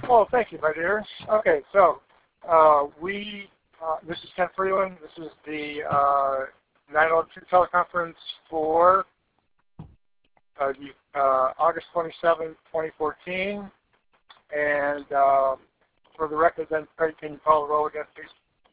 Oh, thank you, my dear. Okay, so this is Ken Freeland. This is the 902 teleconference for August 27, 2014. And for the record, then, Craig, can you call the roll again, please?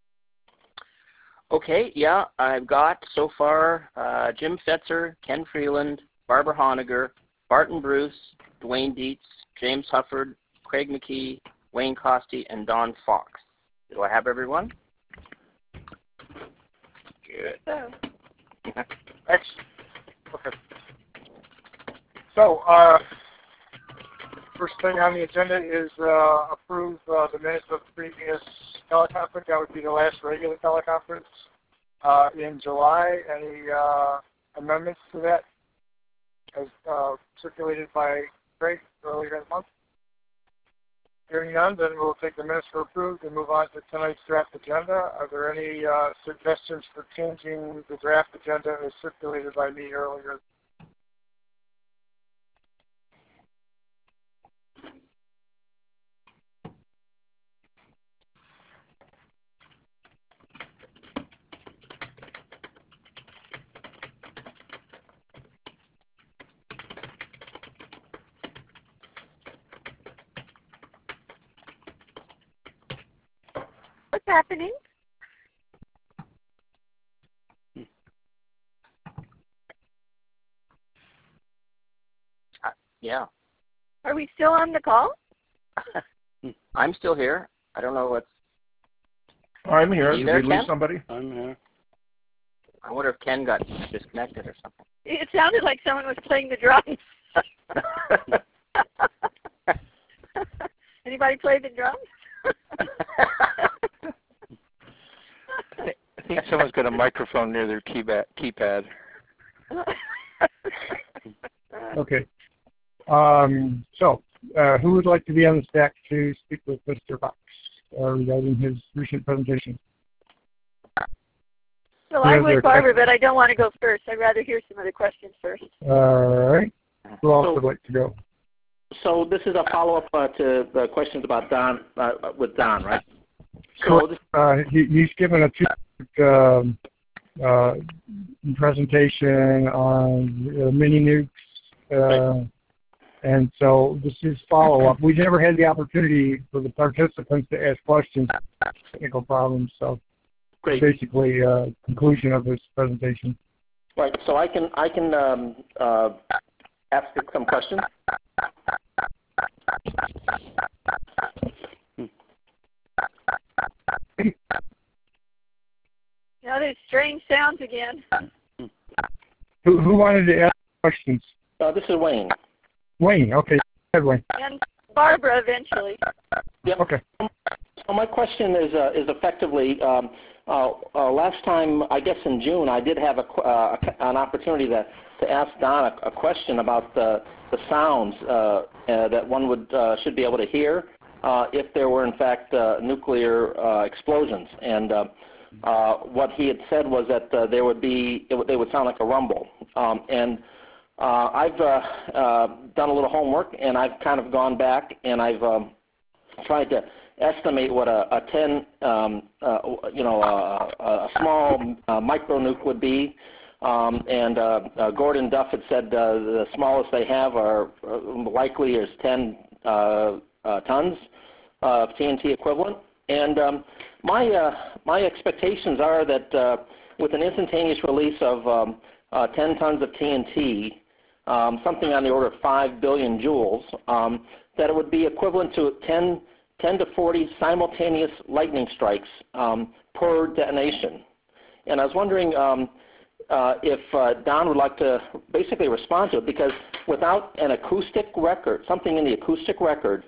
Okay, yeah, I've got so far Jim Fetzer, Ken Freeland, Barbara Honegger, Barton Bruce, Dwayne Dietz, James Hufford, Craig McKee, Wayne Costi, and Don Fox. Do I have everyone? Good. Excellent. Okay. So, first thing on the agenda is approve the minutes of the previous teleconference. That would be the last regular teleconference in July. Any amendments to that as circulated by Craig earlier in the month? Hearing none, then we'll take the minutes for approved and move on to tonight's draft agenda. Are there any suggestions for changing the draft agenda as circulated by me earlier? What's happening? Yeah. Are we still on the call? I'm still here. I don't know what's... I'm here. You Did there, we lose Ken? somebody? I'm here. I wonder if Ken got disconnected or something. It sounded like someone was playing the drums. Anybody play the drums? I think someone's got a microphone near their keypad. Okay. So, who would like to be on the stack to speak with Mr. Fox regarding his recent presentation? Well, I would, Barbara, but I don't want to go first. I'd rather hear some of the questions first. All right. Who else would like to go? So this is a follow-up to the questions about Don, with Don, right? So He's given a two presentation on mini nukes, right. And so this is follow-up. We never had the opportunity for the participants to ask questions, technical problems, so great. Basically conclusion of this presentation. Right, so I can ask some questions. Now there's strange sounds again. Who wanted to ask questions? This is Wayne. Wayne, okay. Go ahead, Wayne. And Barbara eventually. Yep. Okay. So my question is effectively, last time, I guess in June, I did have an opportunity to ask Don a question about the sounds that one should be able to hear if there were in fact nuclear explosions. And what he had said was that they would sound like a rumble. I've done a little homework, and I've kind of gone back and I've tried to estimate what a small micronuke would be. Gordon Duff had said the smallest they have are likely is 10 tons of TNT equivalent. And my expectations are that with an instantaneous release of 10 tons of TNT, something on the order of 5 billion joules, that it would be equivalent to 10 to 40 simultaneous lightning strikes per detonation. And I was wondering if Don would like to basically respond to it, because without an acoustic record, something in the acoustic record,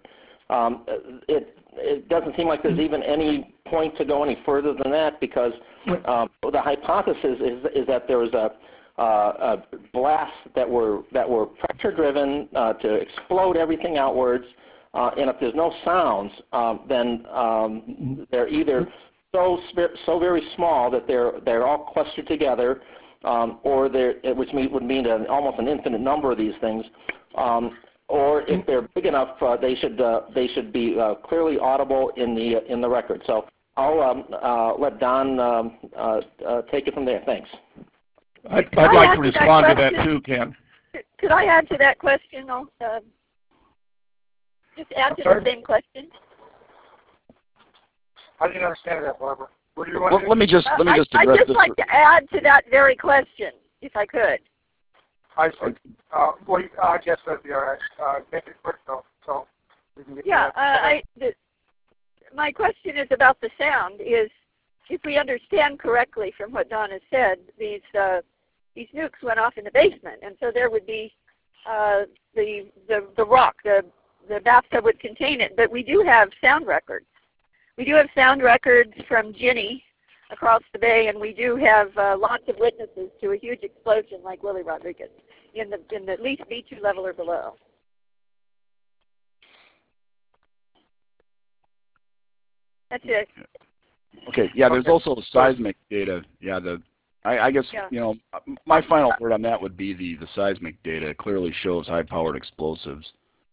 it doesn't seem like there's even any point to go any further than that, because the hypothesis is that there was a blasts that were pressure driven to explode everything outwards, and if there's no sounds, then they're either so very small that they're all clustered together, or which would mean almost an infinite number of these things, or if they're big enough, they should be clearly audible in the record. So I'll let Don take it from there. Thanks. I'd like to respond to that too, Ken. Could I add to that question? Just add to the same question. I didn't understand that, Barbara. What do you want to do? Let me just address I'd just this. like to add to that very question, if I could. I see. I guess that'd be all right. Make it quick, though, so we can get my question is about the sound. Is if we understand correctly from what Don has said, these nukes went off in the basement, and so there would be the rock, the bathtub would contain it. But we do have sound records. We do have sound records from Ginny across the bay, and we do have lots of witnesses to a huge explosion like Willie Rodriguez in the at least B2 level or below. That's it. Okay, yeah, there's also seismic data. Yeah, I guess, you know, my final word on that would be the seismic data clearly shows high-powered explosives.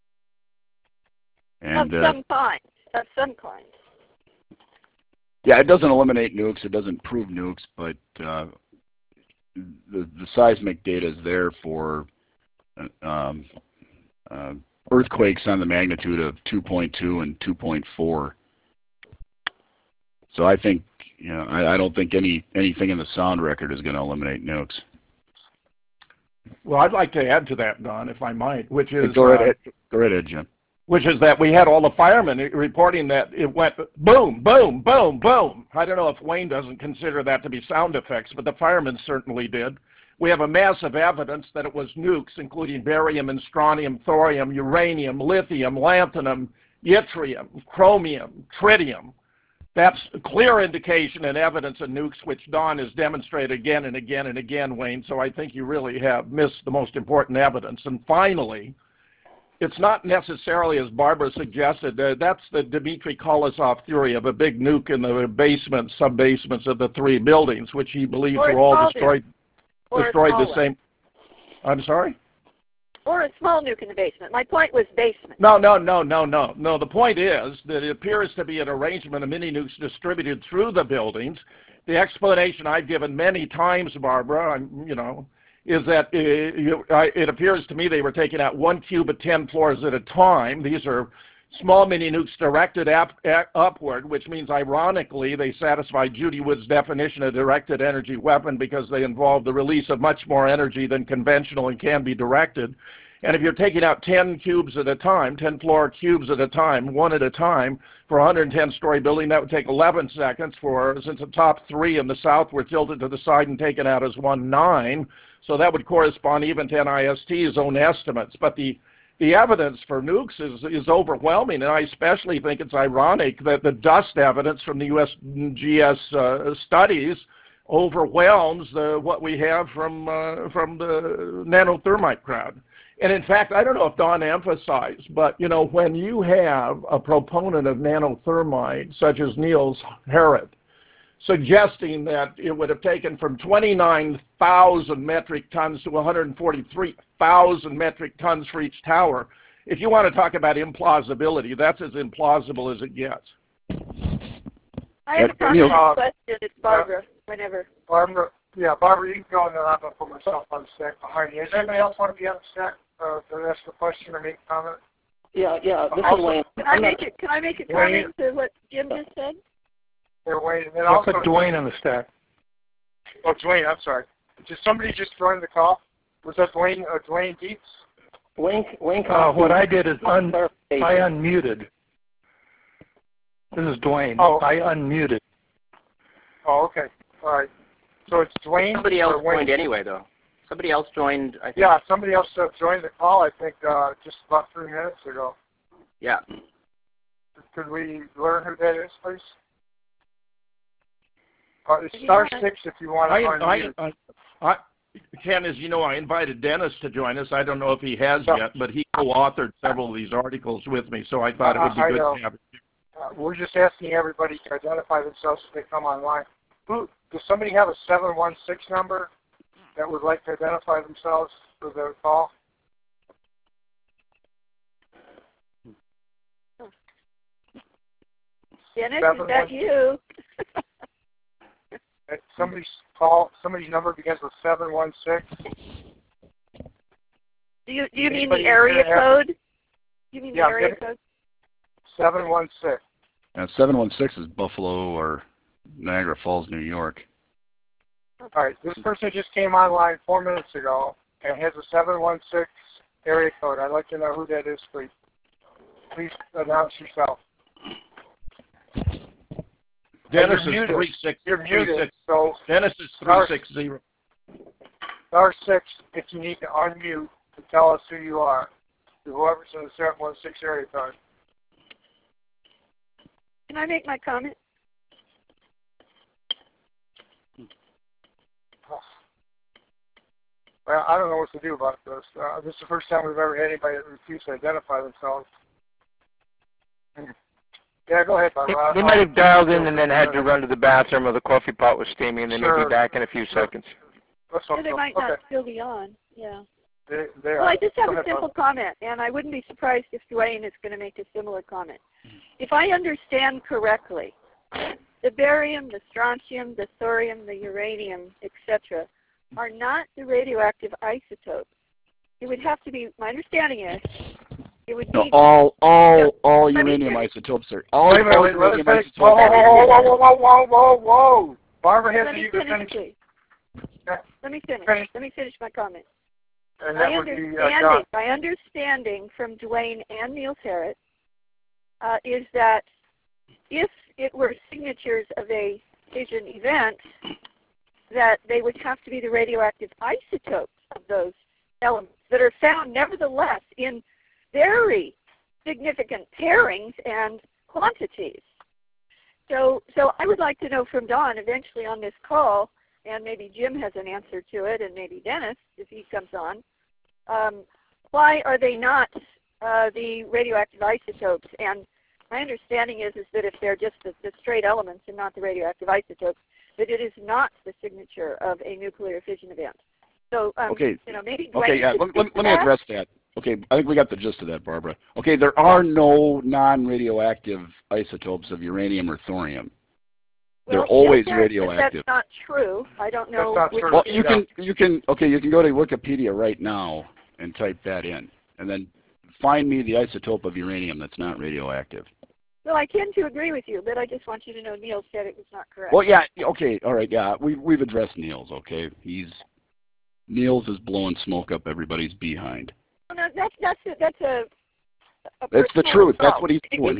And, of some kind. Of some kind. Yeah, it doesn't eliminate nukes. It doesn't prove nukes, but the seismic data is there for earthquakes on the magnitude of 2.2 and 2.4. So I think, you know, I don't think anything in the sound record is going to eliminate nukes. Well, I'd like to add to that, Don, if I might, which is go right ahead, Jim. Which is that we had all the firemen reporting that it went boom, boom, boom, boom. I don't know if Wayne doesn't consider that to be sound effects, but the firemen certainly did. We have a massive evidence that it was nukes, including barium and strontium, thorium, uranium, lithium, lanthanum, yttrium, chromium, tritium. That's a clear indication and evidence of nukes, which Don has demonstrated again and again and again, Wayne. So I think you really have missed the most important evidence. And finally, it's not necessarily, as Barbara suggested, that's the Dmitry Kolosov theory of a big nuke in the basement, sub-basements of the three buildings, which he believes were all destroyed the same. I'm sorry? Or a small nuke in the basement. My point was basement. No. The point is that it appears to be an arrangement of mini nukes distributed through the buildings. The explanation I've given many times, Barbara, is that it appears to me they were taking out 1 cube at 10 floors at a time. These are small mini nukes directed upward, which means, ironically, they satisfy Judy Wood's definition of directed energy weapon because they involve the release of much more energy than conventional and can be directed. And if you're taking out 10 cubes at a time, 10 floor cubes at a time, one at a time, for a 110-story building, that would take 11 seconds since the top 3 in the south were tilted to the side and taken out as 1-9. So that would correspond even to NIST's own estimates. But the evidence for nukes is overwhelming, and I especially think it's ironic that the dust evidence from the USGS studies overwhelms what we have from the nanothermite crowd. And in fact, I don't know if Don emphasized, but when you have a proponent of nanothermite, such as Niels Harrit, suggesting that it would have taken from 29,000 metric tons to 143,000 metric tons for each tower. If you want to talk about implausibility, that's as implausible as it gets. I have a question. It's Barbara, whenever. Barbara, you can go, and then I'm going to put myself on the stack behind you. Does anybody else want to be on the stack to ask a question or make a comment? Yeah. This is Wayne. Can I make a comment to what Jim just said? Wayne, and then I'll also put Dwayne on the stack. Oh, Dwayne, I'm sorry. Did somebody just join the call? Was that Dwayne Dietz? Wayne. What I did is I unmuted. This is Dwayne. Oh. I unmuted. Oh, okay. All right. So it's Dwayne. Somebody else joined anyway, though. Somebody else joined, I think. Yeah, somebody else joined the call, I think, just about 3 minutes ago. Yeah. Could we learn who that is, please? It's *6 if you want to Ken, as you know, I invited Dennis to join us. I don't know if he has yet, but he co-authored several of these articles with me, so I thought it would be good to have it. We're just asking everybody to identify themselves if they come online. Does somebody have a 716 number that would like to identify themselves for the call? Dennis, is that you? Somebody's number begins with 716. Do you mean the area code? You mean the area code? 716. And 716 is Buffalo or Niagara Falls, New York. All right, this person just came online 4 minutes ago and has a 716 area code. I'd like to know who that is, please. Please announce yourself. Dennis is muted. 36. You're muted. So Dennis is 360. Star 6 if you need to unmute to tell us who you are. To whoever's in the 716 area code. Can I make my comment? Well, I don't know what to do about this. This is the first time we've ever had anybody that refused to identify themselves. Yeah, go ahead, Barbara. They might have dialed in and then had to run to the bathroom or the coffee pot was steaming and they may be back in a few seconds. Yeah, they might not still be on. Yeah. They well, I just have a simple comment, and I wouldn't be surprised if Dwayne is going to make a similar comment. If I understand correctly, the barium, the strontium, the thorium, the uranium, etc., are not the radioactive isotopes. It would have to be, my understanding is, it would be... No, all uranium isotopes are... All uranium isotopes Whoa. Barbara hasn't even finished. Let me finish. Let me finish my comment. And that would be, my understanding from Dwayne and Niels Harrit is that if it were signatures of a fission event, that they would have to be the radioactive isotopes of those elements that are found nevertheless in very significant pairings and quantities. So I would like to know from Don eventually on this call, and maybe Jim has an answer to it, and maybe Dennis, if he comes on, why are they not the radioactive isotopes? And my understanding is that if they're just the straight elements and not the radioactive isotopes, that it is not the signature of a nuclear fission event. So, okay. Maybe Dwayne okay, yeah, let me address that. Okay, I think we got the gist of that, Barbara. Okay, there are no non-radioactive isotopes of uranium or thorium. They're always radioactive. That's not true. I don't know. That's not true. Well, you can go to Wikipedia right now and type that in, and then find me the isotope of uranium that's not radioactive. Well, I tend to agree with you, but I just want you to know Niels said it was not correct. Well, yeah, okay, all right, yeah, we've addressed Niels, okay? Niels is blowing smoke up everybody's behind. Well, no, that's the truth. That's what he's doing.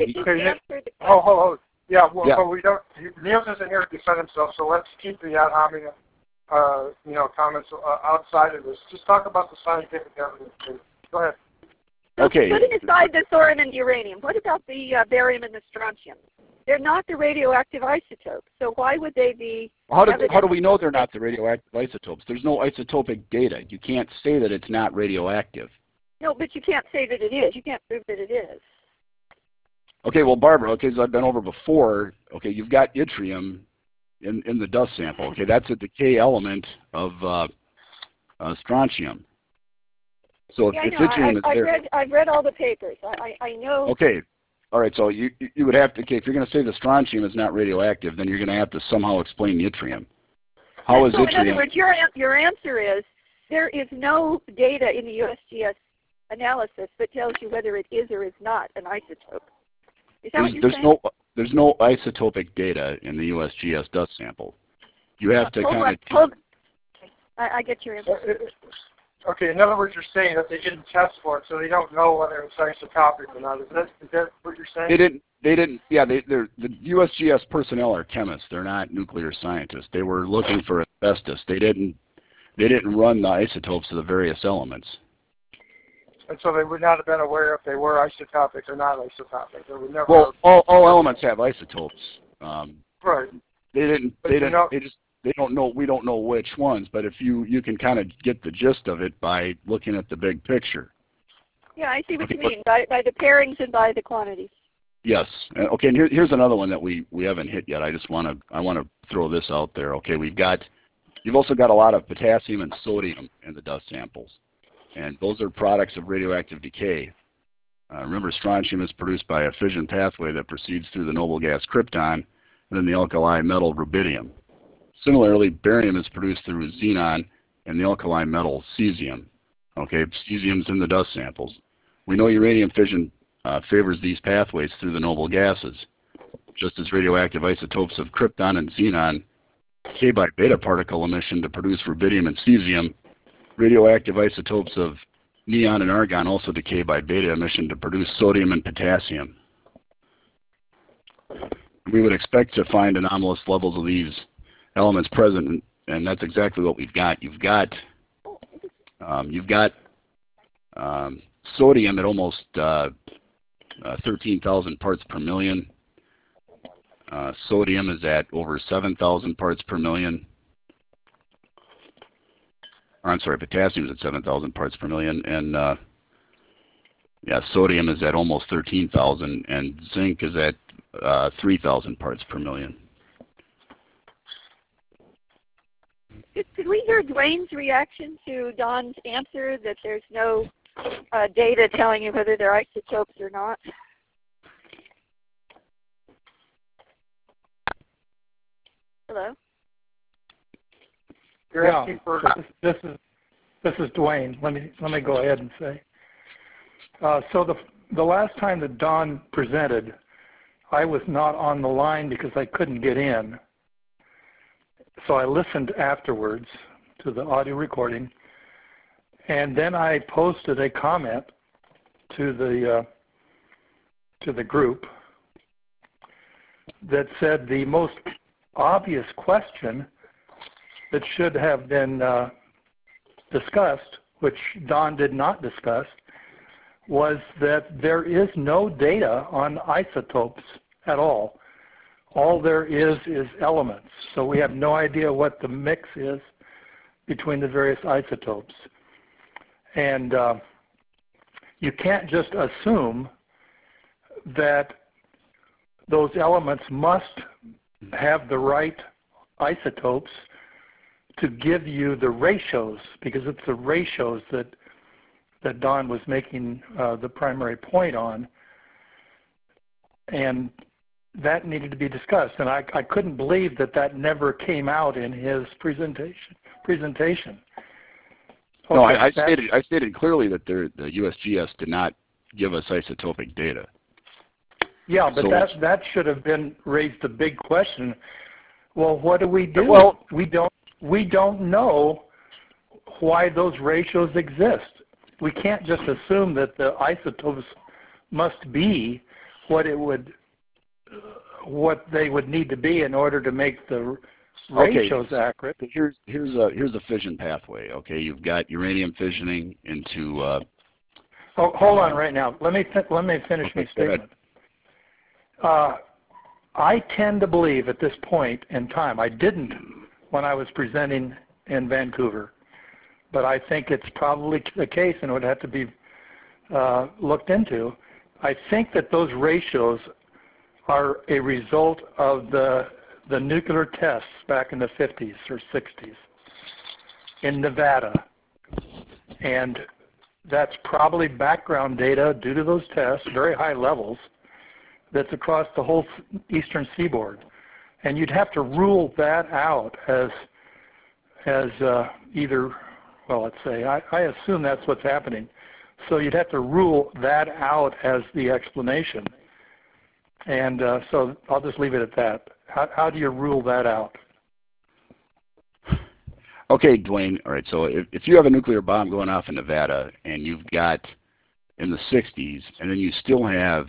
Yeah, but we don't. Niels isn't here to defend himself, so let's keep the ad hominem, comments outside of this. Just talk about the scientific evidence. Go ahead. So okay. Putting aside the thorium and uranium, what about the barium and the strontium? They're not the radioactive isotopes, so why would they be? How do we know they're not the radioactive isotopes? There's no isotopic data. You can't say that it's not radioactive. No, but you can't say that it is. You can't prove that it is. Okay, well, Barbara, okay, as I've been over before, okay, you've got yttrium in the dust sample. Okay, that's a decay element of strontium. So if yttrium is there... I've read all the papers. I know... Okay, all right, so you would have to... Okay, if you're going to say the strontium is not radioactive, then you're going to have to somehow explain yttrium. How is yttrium... In other words, your answer is there is no data in the USGS analysis that tells you whether it is or is not an isotope. Is that what you're saying? There's no isotopic data in the USGS dust sample. You have to kind of... I get your answer. Okay, in other words, you're saying that they didn't test for it, so they don't know whether it's isotopic or not. Is that what you're saying? They didn't. Yeah, the USGS personnel are chemists. They're not nuclear scientists. They were looking for asbestos. They didn't run the isotopes of the various elements. And so they would not have been aware if they were isotopic or not isotopic. They would never. Well, all elements have isotopes. Right. They don't know. We don't know which ones, but if you can kind of get the gist of it by looking at the big picture. Yeah, I see what you mean by the pairings and by the quantities. Yes. Okay. And here's another one that we haven't hit yet. I want to throw this out there. Okay. You've also got a lot of potassium and sodium in the dust samples, and those are products of radioactive decay. Remember, strontium is produced by a fission pathway that proceeds through the noble gas krypton and then the alkali metal rubidium. Similarly, barium is produced through xenon and the alkali metal cesium. Okay, cesium's in the dust samples. We know uranium fission favors these pathways through the noble gases. Just as radioactive isotopes of krypton and xenon decay by beta particle emission to produce rubidium and cesium, radioactive isotopes of neon and argon also decay by beta emission to produce sodium and potassium. We would expect to find anomalous levels of these elements present, and that's exactly what we've got. You've got sodium at almost 13,000 parts per million. Sodium is at over 7,000 parts per million. Or, I'm sorry, potassium is at 7,000 parts per million, and yeah, sodium is at almost 13,000, and zinc is at 3,000 parts per million. Could we hear Dwayne's reaction to Don's answer that there's no data telling you whether they're isotopes or not? Hello? Yeah, this is Dwayne. Let me go ahead and say. So the last time that Don presented, I was not on the line because I couldn't get in. So I listened afterwards to the audio recording, and then I posted a comment to the group that said the most obvious question that should have been discussed, which Don did not discuss, was that there is no data on isotopes at all. All there is elements. So we have no idea what the mix is between the various isotopes. And you can't just assume that those elements must have the right isotopes to give you the ratios, because it's the ratios that Don was making the primary point on. And that needed to be discussed, and I couldn't believe that never came out in his presentation. Okay, no, I stated clearly that the USGS did not give us isotopic data. Yeah, but so that should have been raised a big question. Well, what do we do? Well, we don't know why those ratios exist. We can't just assume that the isotopes must be what they would need to be in order to make the ratios accurate. Here's a fission pathway. Okay, you've got uranium fissioning into. Hold on, right now. Let me finish my statement. I tend to believe at this point in time, I didn't when I was presenting in Vancouver, but I think it's probably the case and would have to be looked into. I think that those ratios are a result of the nuclear tests back in the 50s or 60s in Nevada. And that's probably background data due to those tests, very high levels, that's across the whole eastern seaboard. And you'd have to rule that out as either, well, let's say, I assume that's what's happening. So you'd have to rule that out as the explanation. And so I'll just leave it at that. How do you rule that out? Okay, Dwayne. All right, so if you have a nuclear bomb going off in Nevada and you've got in the 60s, and then you still have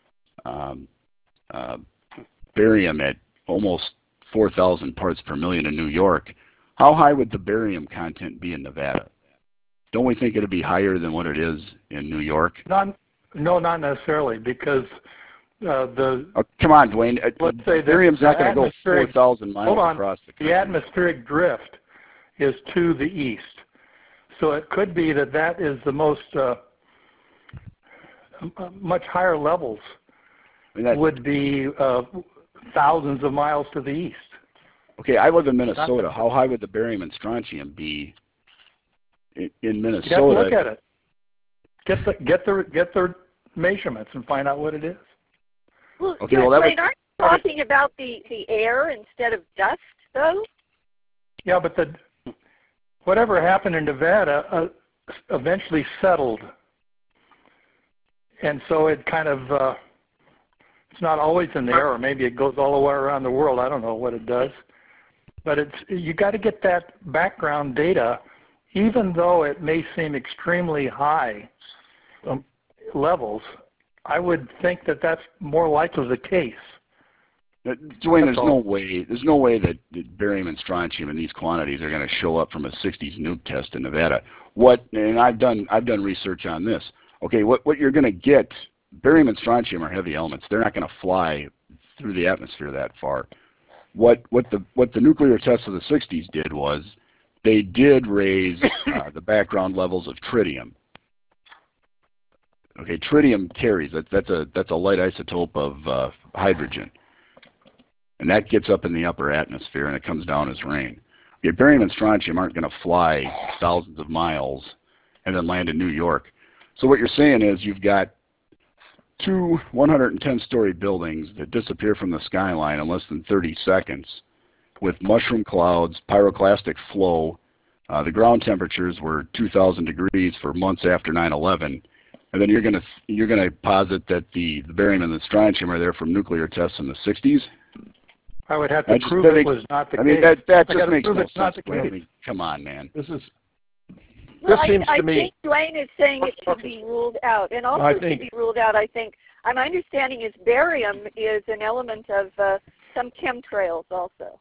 barium at almost 4,000 parts per million in New York, how high would the barium content be in Nevada? Don't we think it would be higher than what it is in New York? No, not necessarily, because come on, Dwayne. Let's say barium's not going to go 4,000 miles across the country. The atmospheric drift is to the east. So it could be that is the most much higher levels would be thousands of miles to the east. Okay, I live in Minnesota. How high would the barium and strontium be in Minnesota? You have to look at it. Get the measurements and find out what it is. Well, Okay, well, that Wayne, aren't you talking about the air instead of dust, though? Yeah, but whatever happened in Nevada eventually settled. And so it kind of, it's not always in the air, or maybe it goes all the way around the world. I don't know what it does. But you got to get that background data, even though it may seem extremely high levels. I would think that that's more likely the case. Dwayne, there's no way that barium and strontium in these quantities are going to show up from a 60s nuke test in Nevada. And I've done research on this. Okay, what you're going to get, barium and strontium are heavy elements. They're not going to fly through the atmosphere that far. What the nuclear tests of the 60s did was they did raise the background levels of tritium. Okay, tritium carries. That's a light isotope of hydrogen. And that gets up in the upper atmosphere and it comes down as rain. Okay, barium and strontium aren't going to fly thousands of miles and then land in New York. So what you're saying is you've got two 110-story buildings that disappear from the skyline in less than 30 seconds with mushroom clouds, pyroclastic flow. The ground temperatures were 2,000 degrees for months after 9/11. And then you're going to posit that the barium and the strontium are there from nuclear tests in the 60s? I would have to prove it was not the case. I mean, that just makes no sense. I mean, come on, man. This seems I to me. think Dwayne is saying it should be ruled out, and also to be ruled out. I think my understanding is barium is an element of some chemtrails also.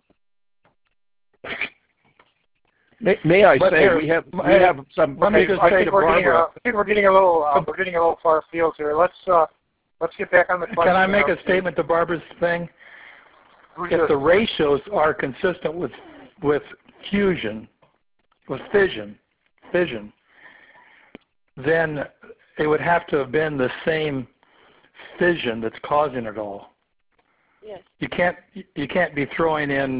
May I say we have some? I think we're getting a little far afield here. Let's get back on the question. Can I make a statement to Barbara's thing? If the ratios are consistent with fusion, with fission, then it would have to have been the same fission that's causing it all. Yes. You can't be throwing in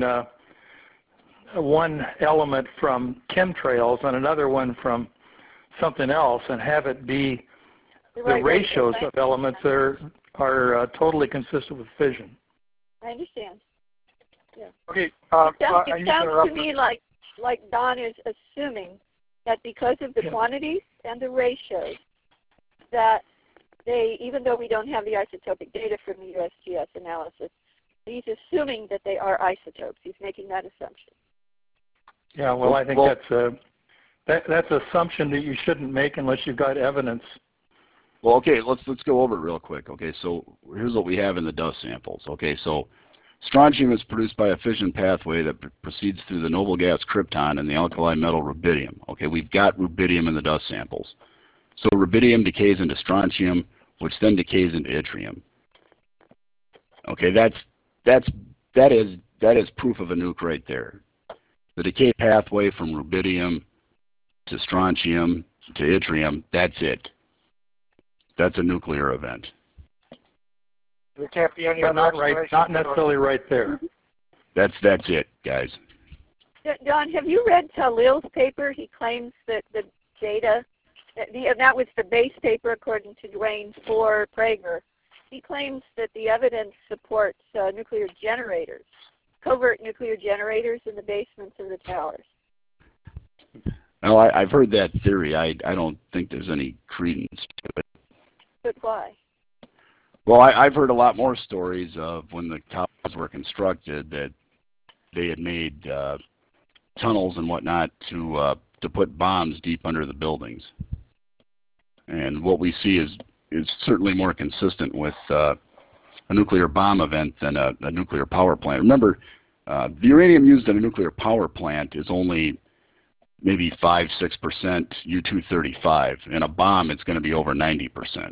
one element from chemtrails and another one from something else and have it be the ratios of elements that are totally consistent with fission. I understand. Yeah. Okay. It sounds to me like Don is assuming that because of the quantities and the ratios, that they, even though we don't have the isotopic data from the USGS analysis, he's assuming that they are isotopes. He's making that assumption. Yeah, well, I think that's an assumption that you shouldn't make unless you've got evidence. Well, okay, let's go over it real quick. Okay, so here's what we have in the dust samples. Okay, so strontium is produced by a fission pathway that proceeds through the noble gas krypton and the alkali metal rubidium. Okay, we've got rubidium in the dust samples. So rubidium decays into strontium, which then decays into yttrium. Okay, that is proof of a nuke right there. The decay pathway from rubidium to strontium to yttrium, that's it. That's a nuclear event. There can't be any but not necessarily right there. That's it, guys. Don, have you read Talil's paper? He claims that the data, and that was the base paper according to Dwayne for Prager. He claims that the evidence supports nuclear generators, covert nuclear generators in the basements of the towers. Well, I've heard that theory. I don't think there's any credence to it. But why? Well, I've heard a lot more stories of when the towers were constructed that they had made tunnels and whatnot to put bombs deep under the buildings. And what we see is certainly more consistent with a nuclear bomb event than a nuclear power plant. Remember, the uranium used in a nuclear power plant is only maybe 5-6% U-235. In a bomb, it's going to be over 90%.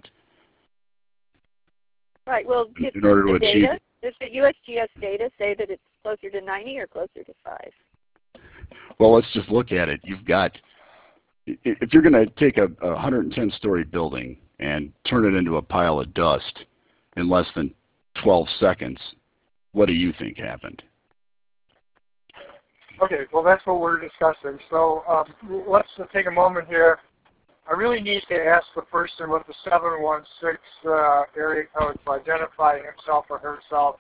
Right. Well, in order to achieve, does the USGS data say that it's closer to 90 or closer to 5? Well, let's just look at it. You've got, if you're going to take a 110-story building and turn it into a pile of dust in less than 12 seconds, what do you think happened? Okay, well, that's what we're discussing. So let's take a moment here I really need to ask the person with the 716 area code to identify himself or herself.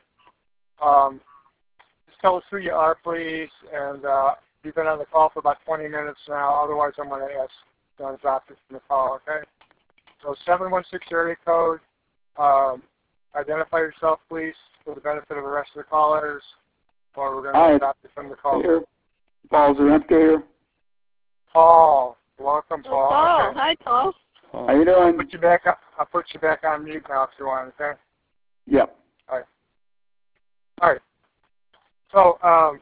Just tell us who you are, please, and you've been on the call for about 20 minutes now. Otherwise, I'm going to ask John Doctor from the call, okay? So 716 area code. Identify yourself, please, for the benefit of the rest of the callers, or we're going to stop you from the call. Here. Paul Zaremka here. Paul. Welcome, Paul. Paul. Okay. Hi, Paul. How you doing? I'll put you back on mute now if you want, okay? Yep. All right. So,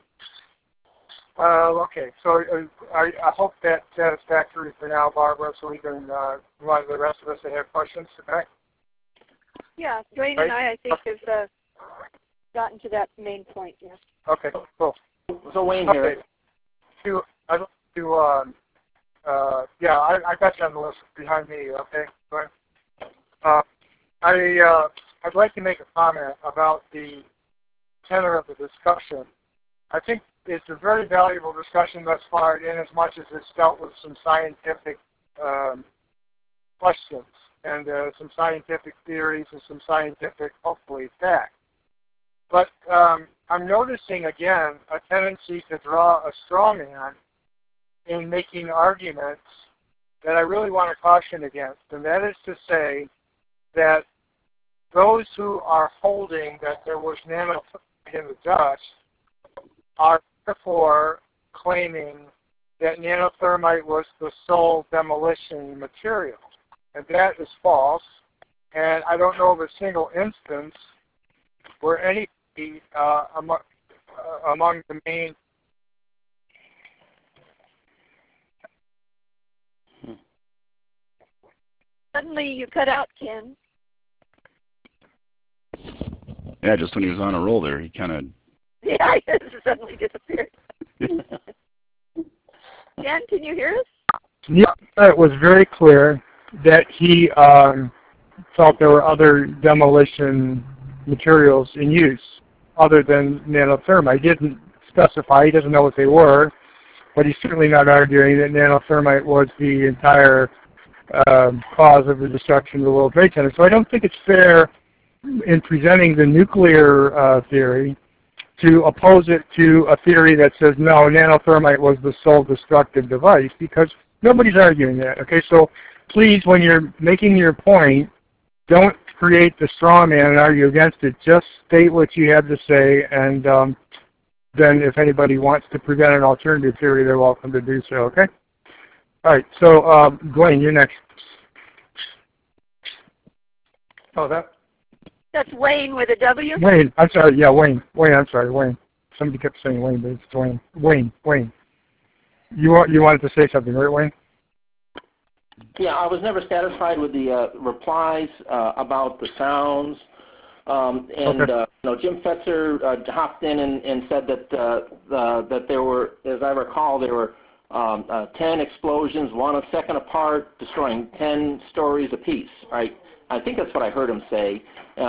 okay. So I hope that's satisfactory for now, Barbara, so we can move on to the rest of us that have questions, okay? Yeah, Dwayne and I think, have gotten to that main point, yes. Okay, cool. So Wayne here. I got you on the list behind me, okay? Go ahead. I'd like to make a comment about the tenor of the discussion. I think it's a very valuable discussion thus far in as much as it's dealt with some scientific questions and some scientific theories and some scientific, hopefully, facts. But I'm noticing, again, a tendency to draw a straw man in making arguments that I really want to caution against, and that is to say that those who are holding that there was nanothermite in the dust are therefore claiming that nanothermite was the sole demolition material. And that is false. And I don't know of a single instance where any among the main Suddenly you cut out, Ken. Yeah, just when he was on a roll there, he kind of... Yeah, he suddenly disappeared. Ken, can you hear us? Yeah, it was very clear that he felt there were other demolition materials in use other than nanothermite. He didn't specify, he doesn't know what they were, but he's certainly not arguing that nanothermite was the entire cause of the destruction of the World Trade Center. So I don't think it's fair in presenting the nuclear theory to oppose it to a theory that says, no, nanothermite was the sole destructive device, because nobody's arguing that. Okay, so please, when you're making your point, don't create the straw man and argue against it. Just state what you have to say, and then if anybody wants to present an alternative theory, they're welcome to do so, okay? All right, so Dwayne, you're next. Oh, That's Wayne with a W? Wayne, I'm sorry, yeah, Wayne. Wayne, I'm sorry, Wayne. Somebody kept saying Wayne, but it's Dwayne. Wayne. You wanted to say something, right, Wayne? Yeah, I was never satisfied with the replies about the sounds. Jim Fetzer hopped in and said that there were, as I recall, there were 10 explosions, one a second apart, destroying 10 stories apiece, right? I think that's what I heard him say.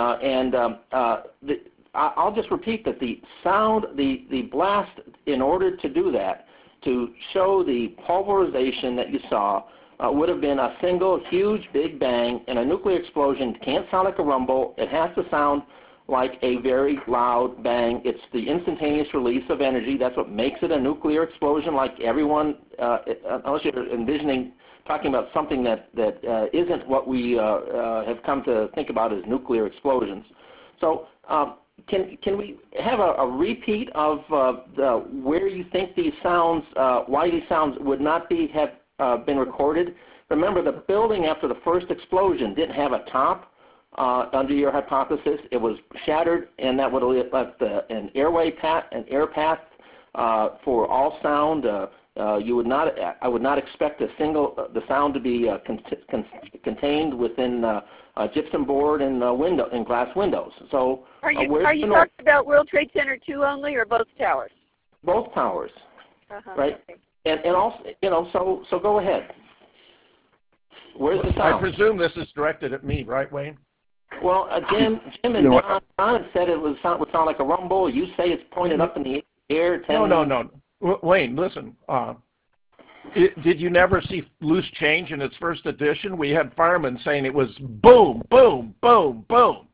I'll just repeat that the sound, the blast, in order to do that, to show the pulverization that you saw, would have been a single huge big bang, and a nuclear explosion can't sound like a rumble. It has to sound like a very loud bang. It's the instantaneous release of energy. That's what makes it a nuclear explosion, like everyone, unless you're envisioning talking about something that isn't what we have come to think about as nuclear explosions. So can we have a repeat of where you think these sounds, why these sounds would not have been recorded? Remember, the building after the first explosion didn't have a top under your hypothesis. It was shattered, and that would have left an air path for all sound. I would not expect the sound to be contained within a gypsum board and glass windows. So are you talking about World Trade Center 2 only, or both towers? Both towers, right? Okay. And also, so go ahead. Where's the sound? I presume this is directed at me, right, Wayne? Well, Jim and Don said it would sound like a rumble. You say it's pointed up in the air. No. Wayne, listen. Did you never see Loose Change in its first edition? We had firemen saying it was boom, boom, boom, boom.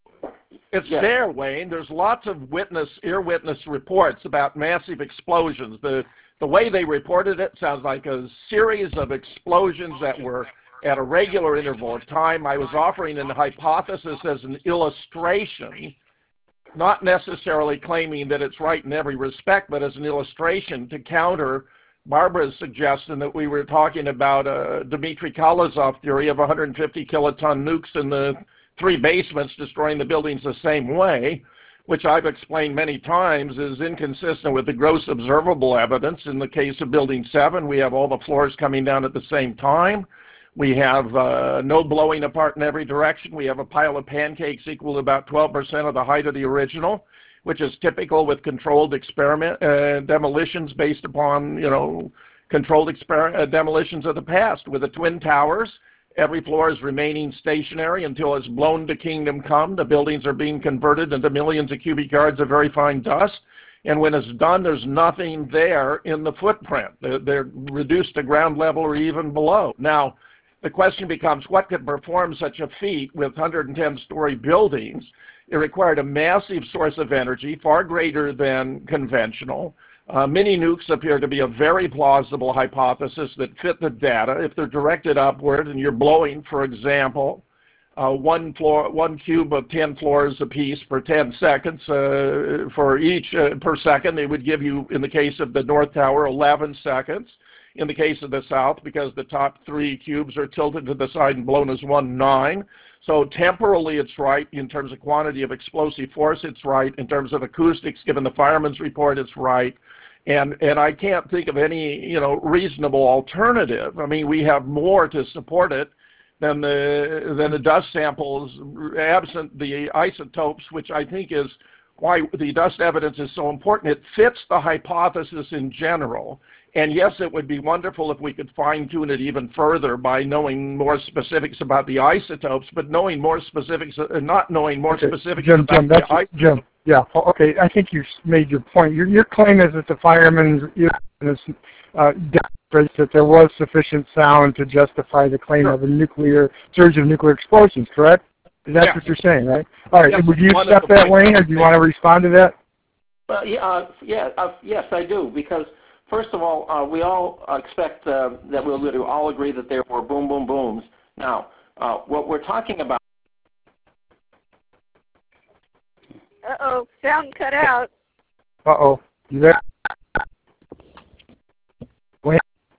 It's there, Wayne. There's lots of ear witness reports about massive explosions. The way they reported it sounds like a series of explosions that were at a regular interval of time. I was offering a hypothesis as an illustration, not necessarily claiming that it's right in every respect, but as an illustration to counter Barbara's suggestion that we were talking about a Dmitry Kolozov theory of 150 kiloton nukes in the 3 basements destroying the buildings the same way, which I've explained many times is inconsistent with the gross observable evidence. In the case of Building 7, we have all the floors coming down at the same time. We have no blowing apart in every direction. We have a pile of pancakes equal to about 12% of the height of the original, which is typical with controlled demolitions based upon, controlled demolitions of the past. With the Twin Towers, every floor is remaining stationary until it's blown to kingdom come. The buildings are being converted into millions of cubic yards of very fine dust. And when it's done, there's nothing there in the footprint. They're reduced to ground level or even below. Now, the question becomes, what could perform such a feat with 110-story buildings? It required a massive source of energy, far greater than conventional. Mini nukes appear to be a very plausible hypothesis that fit the data. If they're directed upward and you're blowing, for example, one cube of 10 floors apiece for 10 seconds for each per second, they would give you, in the case of the North Tower, 11 seconds. In the case of the South, because the top 3 cubes are tilted to the side and blown as 9. So temporally it's right. In terms of quantity of explosive force, it's right. In terms of acoustics, given the fireman's report, it's right. And I can't think of any, reasonable alternative. I mean, we have more to support it than the dust samples, absent the isotopes, which I think is why the dust evidence is so important. It fits the hypothesis in general. And yes, it would be wonderful if we could fine-tune it even further by knowing more specifics about the isotopes, but knowing more specifics, not knowing more specifics Jim, about the isotopes. Jim, yeah, okay, I think you've made your point. Your claim is that the fireman's demonstrates that there was sufficient sound to justify the claim of a surge of nuclear explosions, correct? That's what you're saying, right? All right, would you accept that, Wayne, or do you want to respond to that? Well, yes, I do, because first of all, we all expect that we'll all agree that there were boom, boom, booms. Now, what we're talking about... Uh-oh, sound cut out. Uh-oh, you there? Wayne?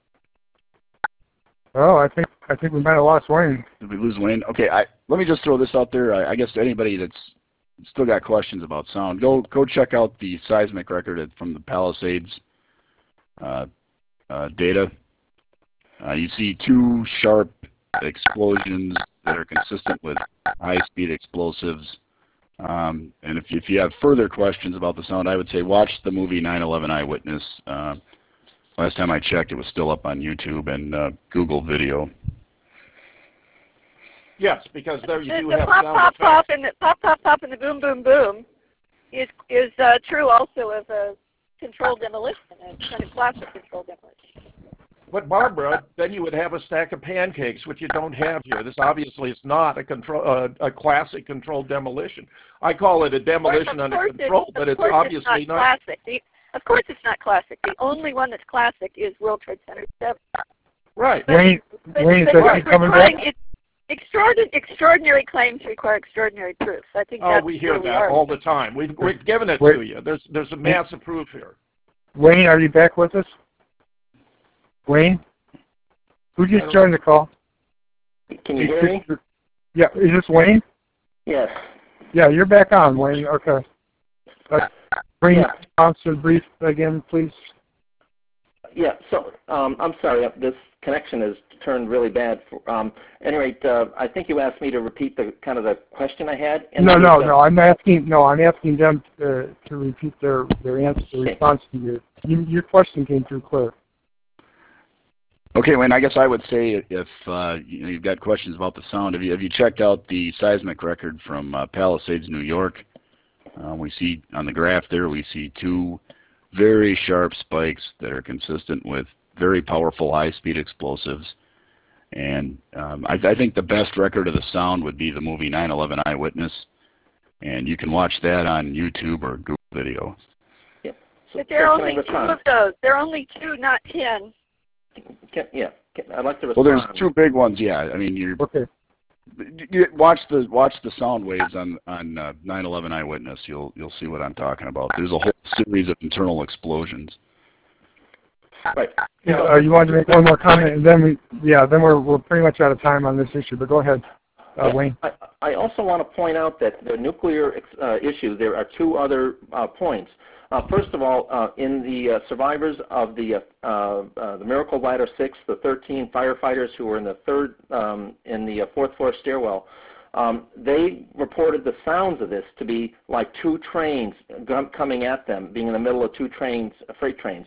Oh, I think we might have lost Wayne. Did we lose Wayne? Okay, let me just throw this out there. I guess anybody that's still got questions about sound, go check out the seismic record from the Palisades data. You see 2 sharp explosions that are consistent with high-speed explosives. And if you have further questions about the sound, I would say watch the movie 9/11 Eyewitness. Last time I checked, it was still up on YouTube and Google Video. Yes, because there you do the have pop, sound pop, effects. pop, and the pop, pop, pop, and the boom, boom, boom is true also of a controlled demolition, a kind of classic controlled demolition. But Barbara, then you would have a stack of pancakes, which you don't have here. This obviously is not a classic controlled demolition. I call it a demolition under control, but it's obviously not classic. Of course, it's not classic. The only one that's classic is World Trade Center 7. Right. Wayne, coming back? Extraordinary claims require extraordinary proofs. I think that's we hear where we that are. all the time. We've given it to you. There's a massive proof here. Wayne, are you back with us? Wayne? Who just joined the call? Can you hear me? Yeah, is this Wayne? Yes. Yeah, you're back on, Wayne. Okay. Bring Thompson brief again, please. Yeah, so I'm sorry, this connection has turned really bad. At any rate, I think you asked me to repeat the question I had. No, I'm asking them to repeat their answer, response to your question came through clear. Okay, Wayne, I guess I would say if you've got questions about the sound, have you checked out the seismic record from Palisades, New York? We see on the graph there, we see 2 very sharp spikes that are consistent with very powerful high-speed explosives. And I think the best record of the sound would be the movie 9/11 Eyewitness, and you can watch that on YouTube or Google Video. Yep. So, but there are only 2 of those. There are only 2, not 10. I'd like to respond. Well, there's 2 big ones. Yeah, I mean, you watch the sound waves on 9/11 Eyewitness. You'll see what I'm talking about. There's a whole series of internal explosions. Right. Yeah, you wanted to make one more comment, and then we're pretty much out of time on this issue. But go ahead, Wayne. I also want to point out that the nuclear issue, there are 2 other points. First of all, in the survivors of the Miracle Ladder 6, the 13 firefighters who were in the 4th floor stairwell, they reported the sounds of this to be like 2 trains coming at them, being in the middle of 2 trains, freight trains.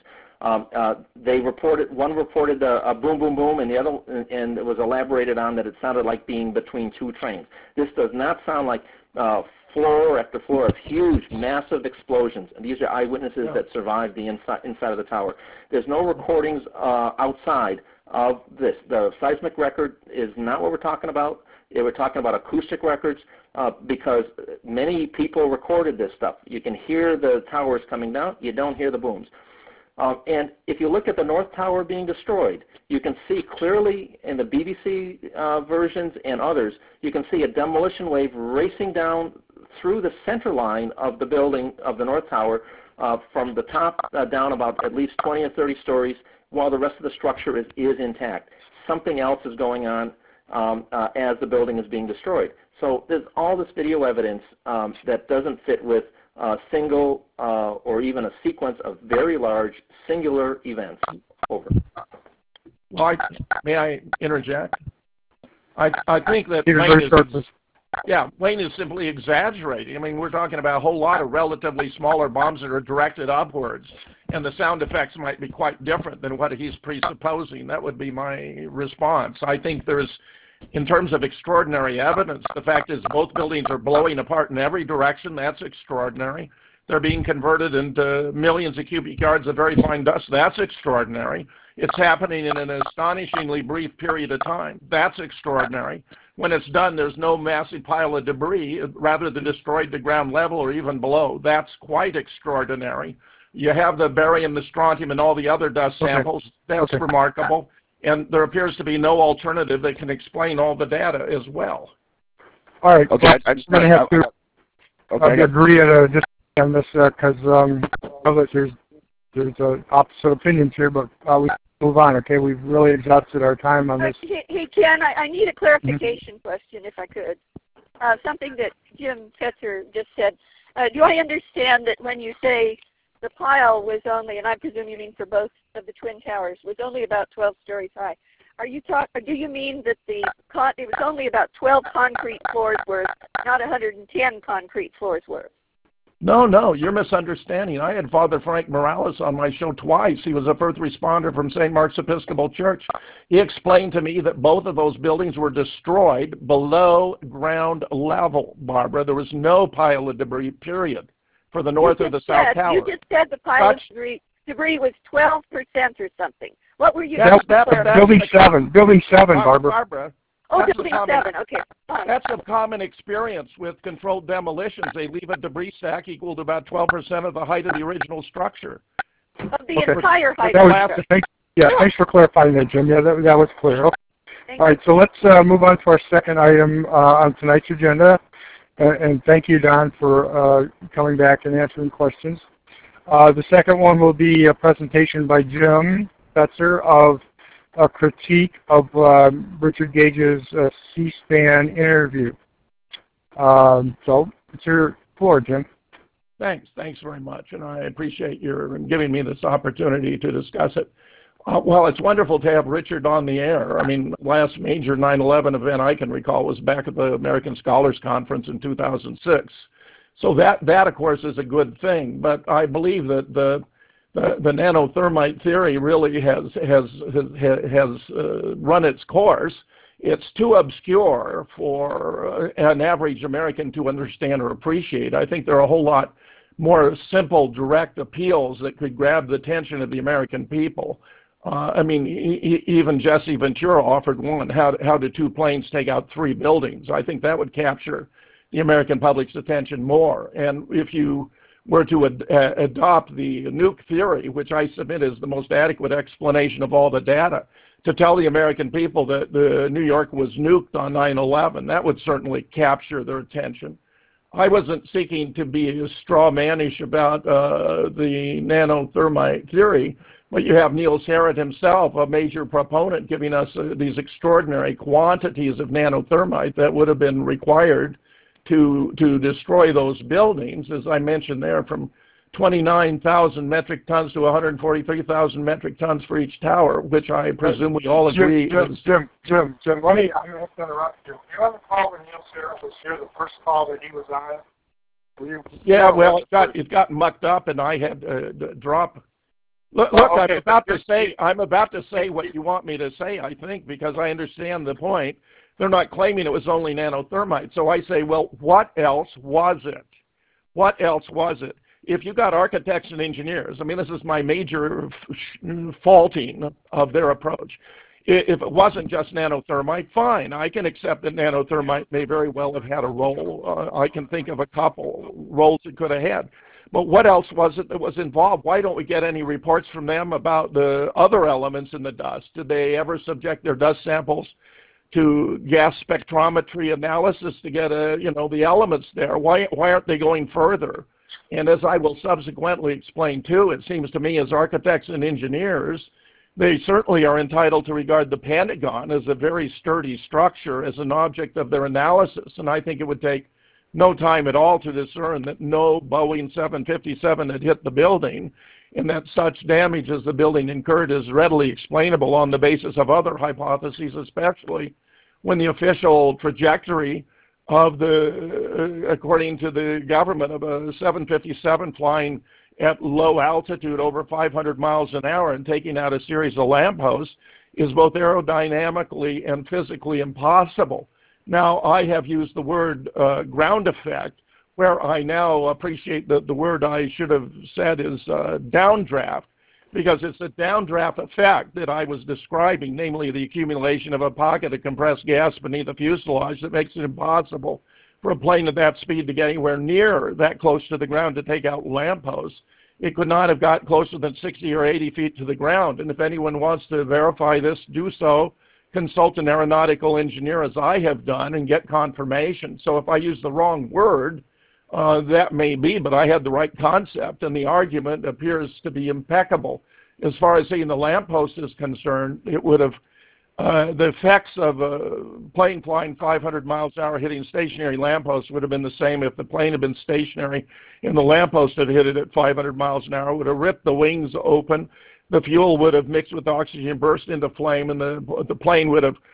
One reported a boom, boom, boom, and the other, and it was elaborated on that it sounded like being between 2 trains. This does not sound like floor after floor of huge, massive explosions. And these are eyewitnesses that survived the inside of the tower. There's no recordings outside of this. The seismic record is not what we're talking about. We're talking about acoustic records because many people recorded this stuff. You can hear the towers coming down. You don't hear the booms. And if you look at the North Tower being destroyed, you can see clearly in the BBC versions and others, you can see a demolition wave racing down through the center line of the building of the North Tower from the top down about at least 20 or 30 stories while the rest of the structure is intact. Something else is going on as the building is being destroyed. So there's all this video evidence that doesn't fit with single or even a sequence of very large singular events. Over. Well, may I interject? I think that Wayne is simply exaggerating. I mean, we're talking about a whole lot of relatively smaller bombs that are directed upwards, and the sound effects might be quite different than what he's presupposing. That would be my response. I think there's, in terms of extraordinary evidence, the fact is both buildings are blowing apart in every direction. That's extraordinary. They're being converted into millions of cubic yards of very fine dust. That's extraordinary. It's happening in an astonishingly brief period of time. That's extraordinary. When it's done, there's no massive pile of debris, rather than destroyed to ground level or even below. That's quite extraordinary. You have the barium, the strontium, and all the other dust samples. That's remarkable. And there appears to be no alternative that can explain all the data as well. All right. Okay, I'm going to have to agree just on this because I know that there's opposite opinions here, but we move on. Okay, we've really exhausted our time on this. Hey, Ken, I need a clarification question, if I could. Something that Jim Fetzer just said. Do I understand that when you say the pile was only, and I presume you mean for both of the Twin Towers, was only about 12 stories high? Are you or do you mean that it was only about 12 concrete floors worth, not 110 concrete floors worth? No, you're misunderstanding. I had Father Frank Morales on my show twice. He was a first responder from St. Mark's Episcopal Church. He explained to me that both of those buildings were destroyed below ground level, Barbara. There was no pile of debris, period, for the north or the south tower. You just said the pile of debris was 12% or something. What were you? That's Building 7. Building 7, Barbara. Oh, Building 7. Okay. Fine. That's a common experience with controlled demolitions. They leave a debris stack equal to about 12% of the height of the original structure. Of the entire height. Thanks for clarifying that, Jim. Yeah, that was clear. Okay. All right, so let's move on to our second item on tonight's agenda. And thank you, Don, for coming back and answering questions. The second one will be a presentation by Jim Fetzer of a critique of Richard Gage's C-SPAN interview. So it's your floor, Jim. Thanks very much, and I appreciate your giving me this opportunity to discuss it. Well, it's wonderful to have Richard on the air. I mean, last major 9/11 event I can recall was back at the American Scholars Conference in 2006. So that of course is a good thing, but I believe that the nanothermite theory really has run its course. It's too obscure for an average American to understand or appreciate. I think there are a whole lot more simple, direct appeals that could grab the attention of the American people. I mean, even Jesse Ventura offered one. How do two planes take out three buildings? I think that would capture the American public's attention more. And if you were to adopt the nuke theory, which I submit is the most adequate explanation of all the data, to tell the American people that New York was nuked on 9/11, that would certainly capture their attention. I wasn't seeking to be straw mannish about the nanothermite theory, but you have Niels Harrit himself, a major proponent, giving us these extraordinary quantities of nanothermite that would have been required to destroy those buildings, as I mentioned there, from 29,000 metric tons to 143,000 metric tons for each tower, which I presume we all agree. Jim, I'm going to have to interrupt you. You ever call when Niels Harrit was here, the first call that he was on? Yeah, well, it got mucked up, and I had to drop. Look, okay. I'm about to say what you want me to say, I think, because I understand the point. They're not claiming it was only nanothermite. So I say, well, what else was it? What else was it? If you got architects and engineers, I mean, this is my major faulting of their approach. If it wasn't just nanothermite, fine. I can accept that nanothermite may very well have had a role. I can think of a couple roles it could have had. But what else was it that was involved? Why don't we get any reports from them about the other elements in the dust? Did they ever subject their dust samples to gas spectrometry analysis to get the elements there? Why aren't they going further? And as I will subsequently explain too, it seems to me as architects and engineers, they certainly are entitled to regard the Pentagon as a very sturdy structure, as an object of their analysis. And I think it would take no time at all to discern that no Boeing 757 had hit the building, and that such damage as the building incurred is readily explainable on the basis of other hypotheses, especially when the official trajectory of according to the government, of a 757 flying at low altitude over 500 miles an hour and taking out a series of lampposts is both aerodynamically and physically impossible. Now, I have used the word ground effect, where I now appreciate that the word I should have said is downdraft, because it's a downdraft effect that I was describing, namely the accumulation of a pocket of compressed gas beneath the fuselage that makes it impossible for a plane at that speed to get anywhere near that close to the ground to take out lampposts. It could not have got closer than 60 or 80 feet to the ground. And if anyone wants to verify this, do so. Consult an aeronautical engineer, as I have done, and get confirmation. So if I use the wrong word, that may be, but I had the right concept, and the argument appears to be impeccable. As far as seeing the lamppost is concerned, it would have, the effects of a plane flying 500 miles an hour hitting stationary lampposts would have been the same if the plane had been stationary and the lamppost had hit it at 500 miles an hour. It would have ripped the wings open. The fuel would have mixed with oxygen, burst into flame, and the plane would have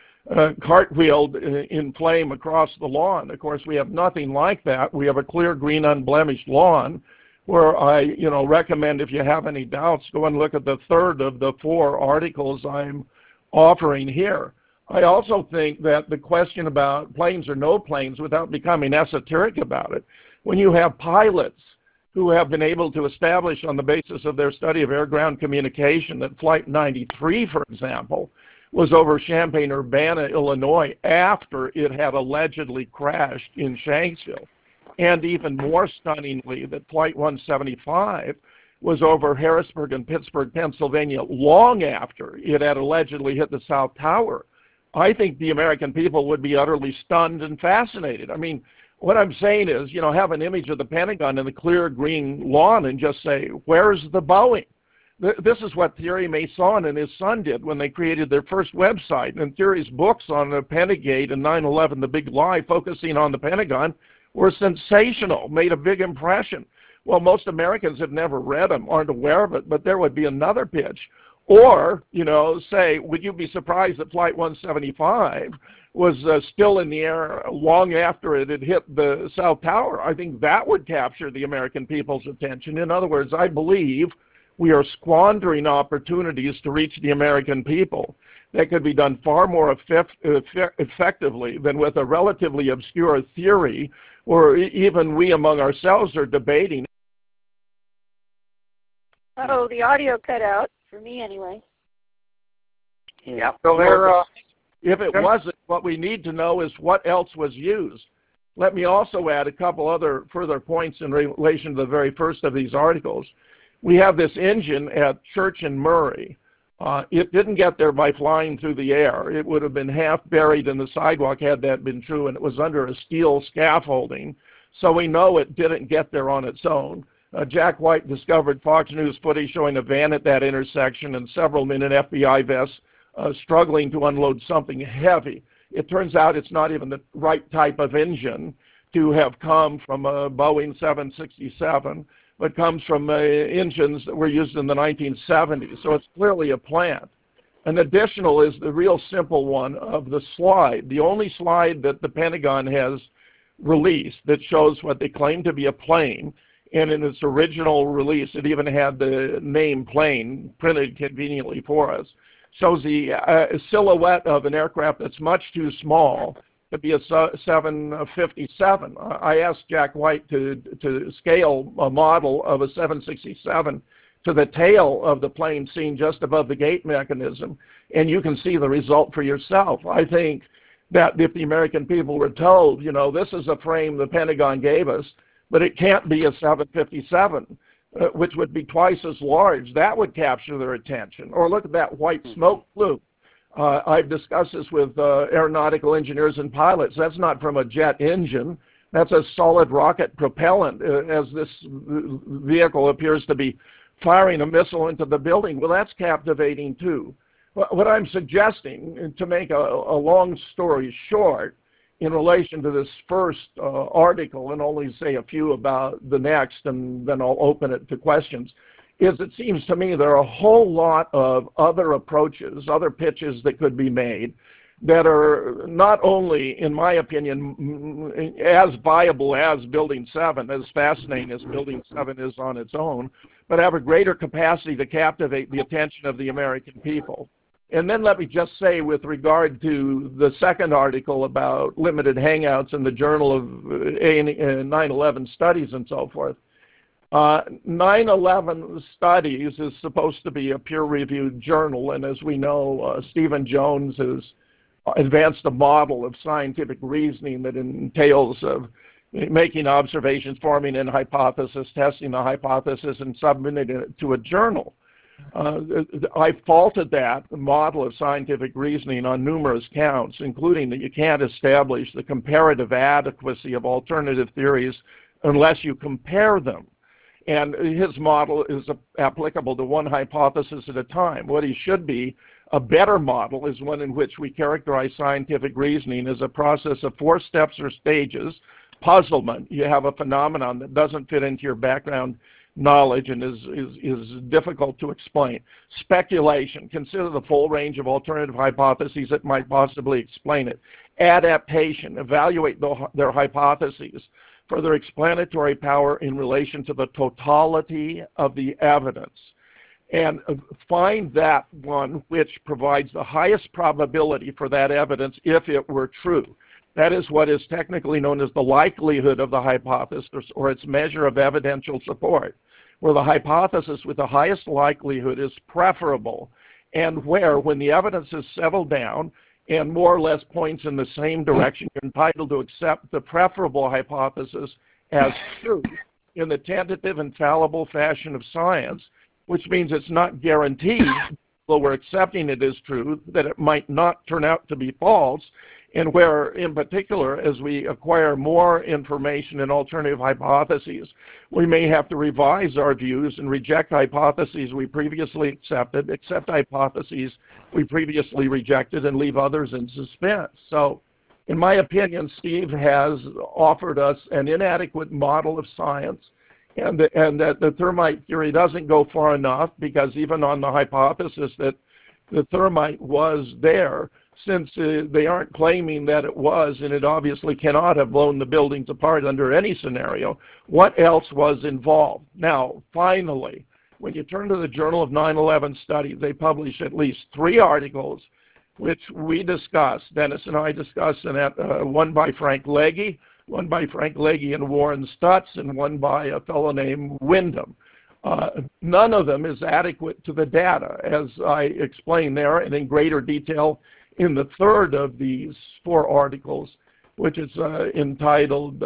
cartwheeled in flame across the lawn. Of course, we have nothing like that. We have a clear, green, unblemished lawn, where I, recommend, if you have any doubts, go and look at the third of the 4 articles I'm offering here. I also think that the question about planes or no planes, without becoming esoteric about it, when you have pilots who have been able to establish on the basis of their study of air-ground communication that Flight 93, for example, was over Champaign-Urbana, Illinois, after it had allegedly crashed in Shanksville. And even more stunningly, that Flight 175 was over Harrisburg and Pittsburgh, Pennsylvania, long after it had allegedly hit the South Tower. I think the American people would be utterly stunned and fascinated. I mean, what I'm saying is, have an image of the Pentagon in the clear green lawn and just say, where's the Boeing? This is what Thierry Meyssan and his son did when they created their first website. And Thierry's books on the Pentagate and 9/11, The Big Lie, focusing on the Pentagon, were sensational, made a big impression. Well, most Americans have never read them, aren't aware of it, but there would be another pitch. Or, say, would you be surprised that Flight 175 was still in the air long after it had hit the South Tower? I think that would capture the American people's attention. In other words, I believe we are squandering opportunities to reach the American people that could be done far more effectively than with a relatively obscure theory, or even we among ourselves are debating. Oh, the audio cut out, for me anyway. Yeah. So they're, if it wasn't, what we need to know is what else was used. Let me also add a couple other further points in relation to the very first of these articles. We have this engine at Church and Murray. It didn't get there by flying through the air. It would have been half buried in the sidewalk had that been true, and it was under a steel scaffolding. So we know it didn't get there on its own. Jack White discovered Fox News footage showing a van at that intersection and several men in FBI vests struggling to unload something heavy. It turns out it's not even the right type of engine to have come from a Boeing 767, but comes from engines that were used in the 1970s. So it's clearly a plant. An additional is the real simple one of the slide. The only slide that the Pentagon has released that shows what they claim to be a plane, and in its original release it even had the name plane printed conveniently for us, shows the silhouette of an aircraft that's much too small to be a 757. I asked Jack White to scale a model of a 767 to the tail of the plane seen just above the gate mechanism, and you can see the result for yourself. I think that if the American people were told, you know, this is a frame the Pentagon gave us, but it can't be a 757, which would be twice as large, that would capture their attention. Or look at that white smoke plume. I've discussed this with aeronautical engineers and pilots. That's not from a jet engine. That's a solid rocket propellant, as this vehicle appears to be firing a missile into the building. Well, that's captivating too. What I'm suggesting, to make a long story short, in relation to this first article, and only say a few about the next, and then I'll open it to questions, is it seems to me there are a whole lot of other approaches, other pitches that could be made that are not only, in my opinion, as viable as Building 7, as fascinating as Building 7 is on its own, but have a greater capacity to captivate the attention of the American people. And then let me just say, with regard to the second article about limited hangouts in the Journal of 9/11 Studies and so forth, 9/11 Studies is supposed to be a peer-reviewed journal, and as we know, Stephen Jones has advanced a model of scientific reasoning that entails of making observations, forming a hypothesis, testing the hypothesis, and submitting it to a journal. I faulted that model of scientific reasoning on numerous counts, including that you can't establish the comparative adequacy of alternative theories unless you compare them. And his model is applicable to one hypothesis at a time. What he should be, a better model, is one in which we characterize scientific reasoning as a process of 4 steps or stages. Puzzlement, you have a phenomenon that doesn't fit into your background knowledge and is difficult to explain. Speculation, consider the full range of alternative hypotheses that might possibly explain it. Adaptation, evaluate their hypotheses for their explanatory power in relation to the totality of the evidence. And find that one which provides the highest probability for that evidence if it were true. That is what is technically known as the likelihood of the hypothesis, or its measure of evidential support, where the hypothesis with the highest likelihood is preferable, and where, when the evidence is settled down and more or less points in the same direction, you're entitled to accept the preferable hypothesis as true in the tentative and fallible fashion of science, which means it's not guaranteed, though we're accepting it as true, that it might not turn out to be false, and where, in particular, as we acquire more information and alternative hypotheses, we may have to revise our views and reject hypotheses we previously accepted, accept hypotheses we previously rejected, and leave others in suspense. So, in my opinion, Steve has offered us an inadequate model of science, and that the thermite theory doesn't go far enough, because even on the hypothesis that the thermite was there, since they aren't claiming that it was, and it obviously cannot have blown the buildings apart under any scenario, what else was involved? Now, finally, when you turn to the Journal of 9/11 Studies, they publish at least 3 articles which we discussed, Dennis and I discussed, and one by Frank Legge, one by Frank Legge and Warren Stutz, and one by a fellow named Wyndham. None of them is adequate to the data, as I explained there, and in greater detail in the third of these 4 articles, which is entitled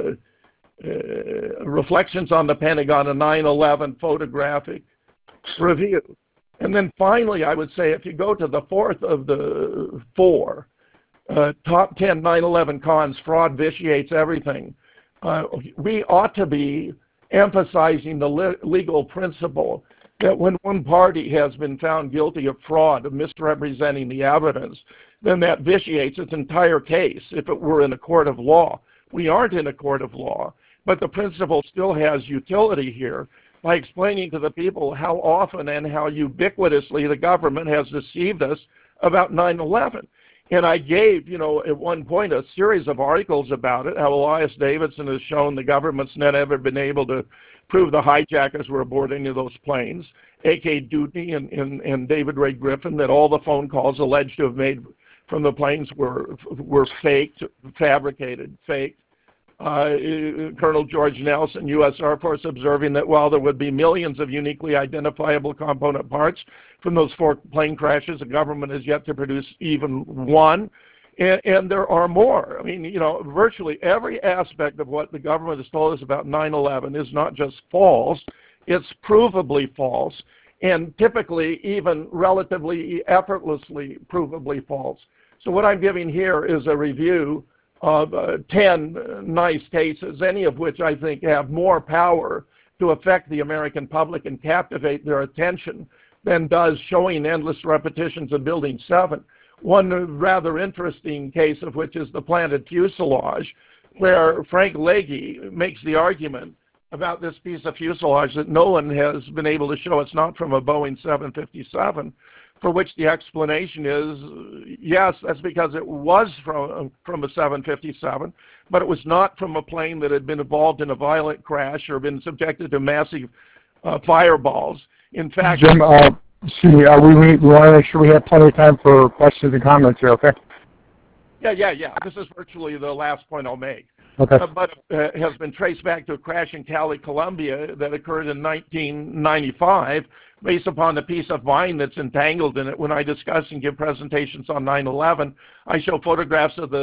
Reflections on the Pentagon, a 9/11 Photographic Review. And then finally, I would say, if you go to the fourth of the 4, top 10 9/11 cons, fraud vitiates everything, we ought to be emphasizing the legal principle that when one party has been found guilty of fraud, of misrepresenting the evidence, then that vitiates its entire case if it were in a court of law. We aren't in a court of law, but the principle still has utility here by explaining to the people how often and how ubiquitously the government has deceived us about 9/11. And I gave, at one point a series of articles about it, how Elias Davidson has shown the government's not ever been able to prove the hijackers were aboard any of those planes, A.K. Dewdney and David Ray Griffin, that all the phone calls alleged to have made from the planes were faked, fabricated, faked. Colonel George Nelson, U.S. Air Force, observing that while there would be millions of uniquely identifiable component parts from those 4 plane crashes, the government has yet to produce even one. And there are more. I mean, virtually every aspect of what the government has told us about 9/11 is not just false, it's provably false, and typically even relatively effortlessly provably false. So what I'm giving here is a review of 10 nice cases, any of which I think have more power to affect the American public and captivate their attention than does showing endless repetitions of Building 7. One rather interesting case of which is the planted fuselage, where Frank Leahy makes the argument about this piece of fuselage that no one has been able to show it's not from a Boeing 757, for which the explanation is, yes, that's because it was from a 757, but it was not from a plane that had been involved in a violent crash or been subjected to massive fireballs. In fact, Jim, excuse me, we want to make sure we have plenty of time for questions and comments here, okay? Yeah. This is virtually the last point I'll make. Okay. But it has been traced back to a crash in Cali, Colombia that occurred in 1995 based upon the piece of vine that's entangled in it. When I discuss and give presentations on 9/11, I show photographs of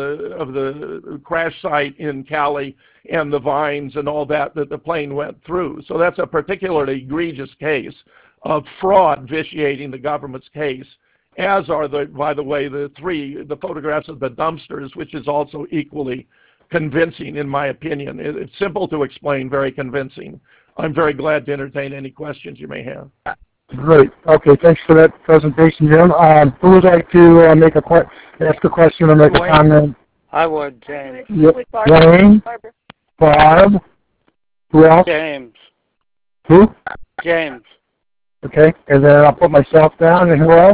the crash site in Cali and the vines and all that the plane went through. So that's a particularly egregious case of fraud vitiating the government's case, as are, by the way, the photographs of the dumpsters, which is also equally convincing, in my opinion. It's simple to explain, very convincing. I'm very glad to entertain any questions you may have. Great. Okay, thanks for that presentation, Jim. Who would like to ask a question or make a comment? I would, James. Yep. Wayne? Barb? Who else? James. Who? James. Okay, and then I'll put myself down, and who else?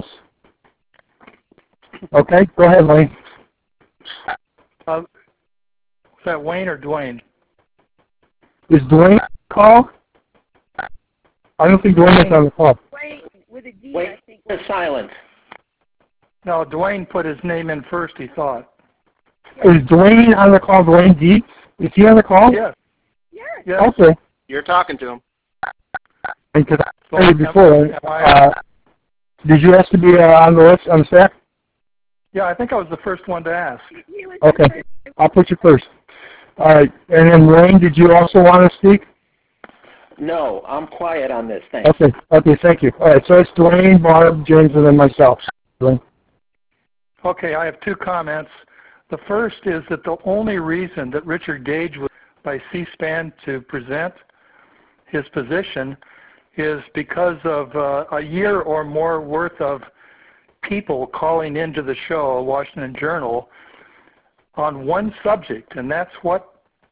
Okay, go ahead, Wayne. Was that Wayne or Dwayne? Is Dwayne on the call? I don't think Dwayne is on the call. Wayne with a D, Wait, I think. it's silent. No, Dwayne put his name in first, he thought. Is Dwayne on the call, Dwayne Dietz? Is he on the call? Yes. Yes. Okay. You're talking to him. Because I said before, did you ask to be on the list, on the staff? Yeah, I think I was the first one to ask. Okay, I'll put you first. All right, and then Wayne, did you also want to speak? No, I'm quiet on this. Thanks. Okay, thank you. All right, so it's Dwayne, Barb, James, and then myself. Dwayne. Okay, I have 2 comments. The first is that the only reason that Richard Gage was by C-SPAN to present his position is because of a year or more worth of people calling into the show, Washington Journal, on one subject, and that's what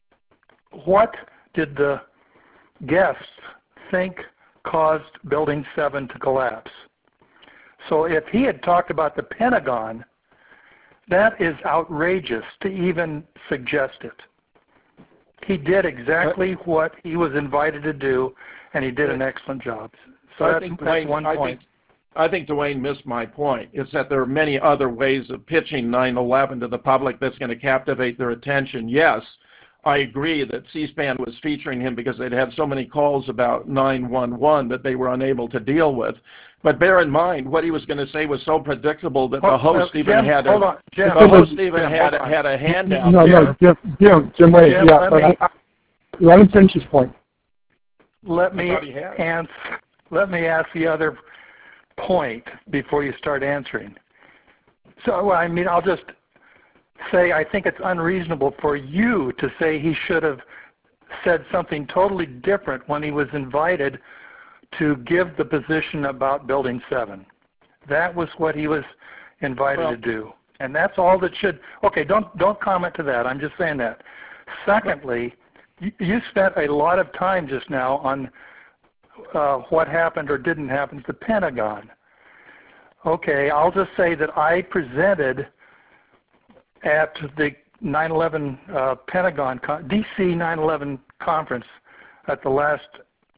did the guests think caused Building 7 to collapse. So if he had talked about the Pentagon, that is outrageous to even suggest it. He did exactly what he was invited to do, and he did an excellent job. So that's one point. I think Dwayne missed my point. It's that there are many other ways of pitching 9/11 to the public that's going to captivate their attention. Yes, I agree that C-SPAN was featuring him because they'd had so many calls about 911 that they were unable to deal with. But bear in mind, what he was going to say was so predictable that the host even had a handout. No, Jim, wait. Jim, Yeah, but let him finish his point. Let me ask the other point before you start answering. So, I mean, I'll just say I think it's unreasonable for you to say he should have said something totally different when he was invited to give the position about Building 7. That was what he was invited to do. And that's all that should, okay, don't comment to that. I'm just saying that. Secondly, you spent a lot of time just now on what happened or didn't happen at the Pentagon. Okay, I'll just say that I presented at the 9/11 Pentagon, DC 9/11 conference at the last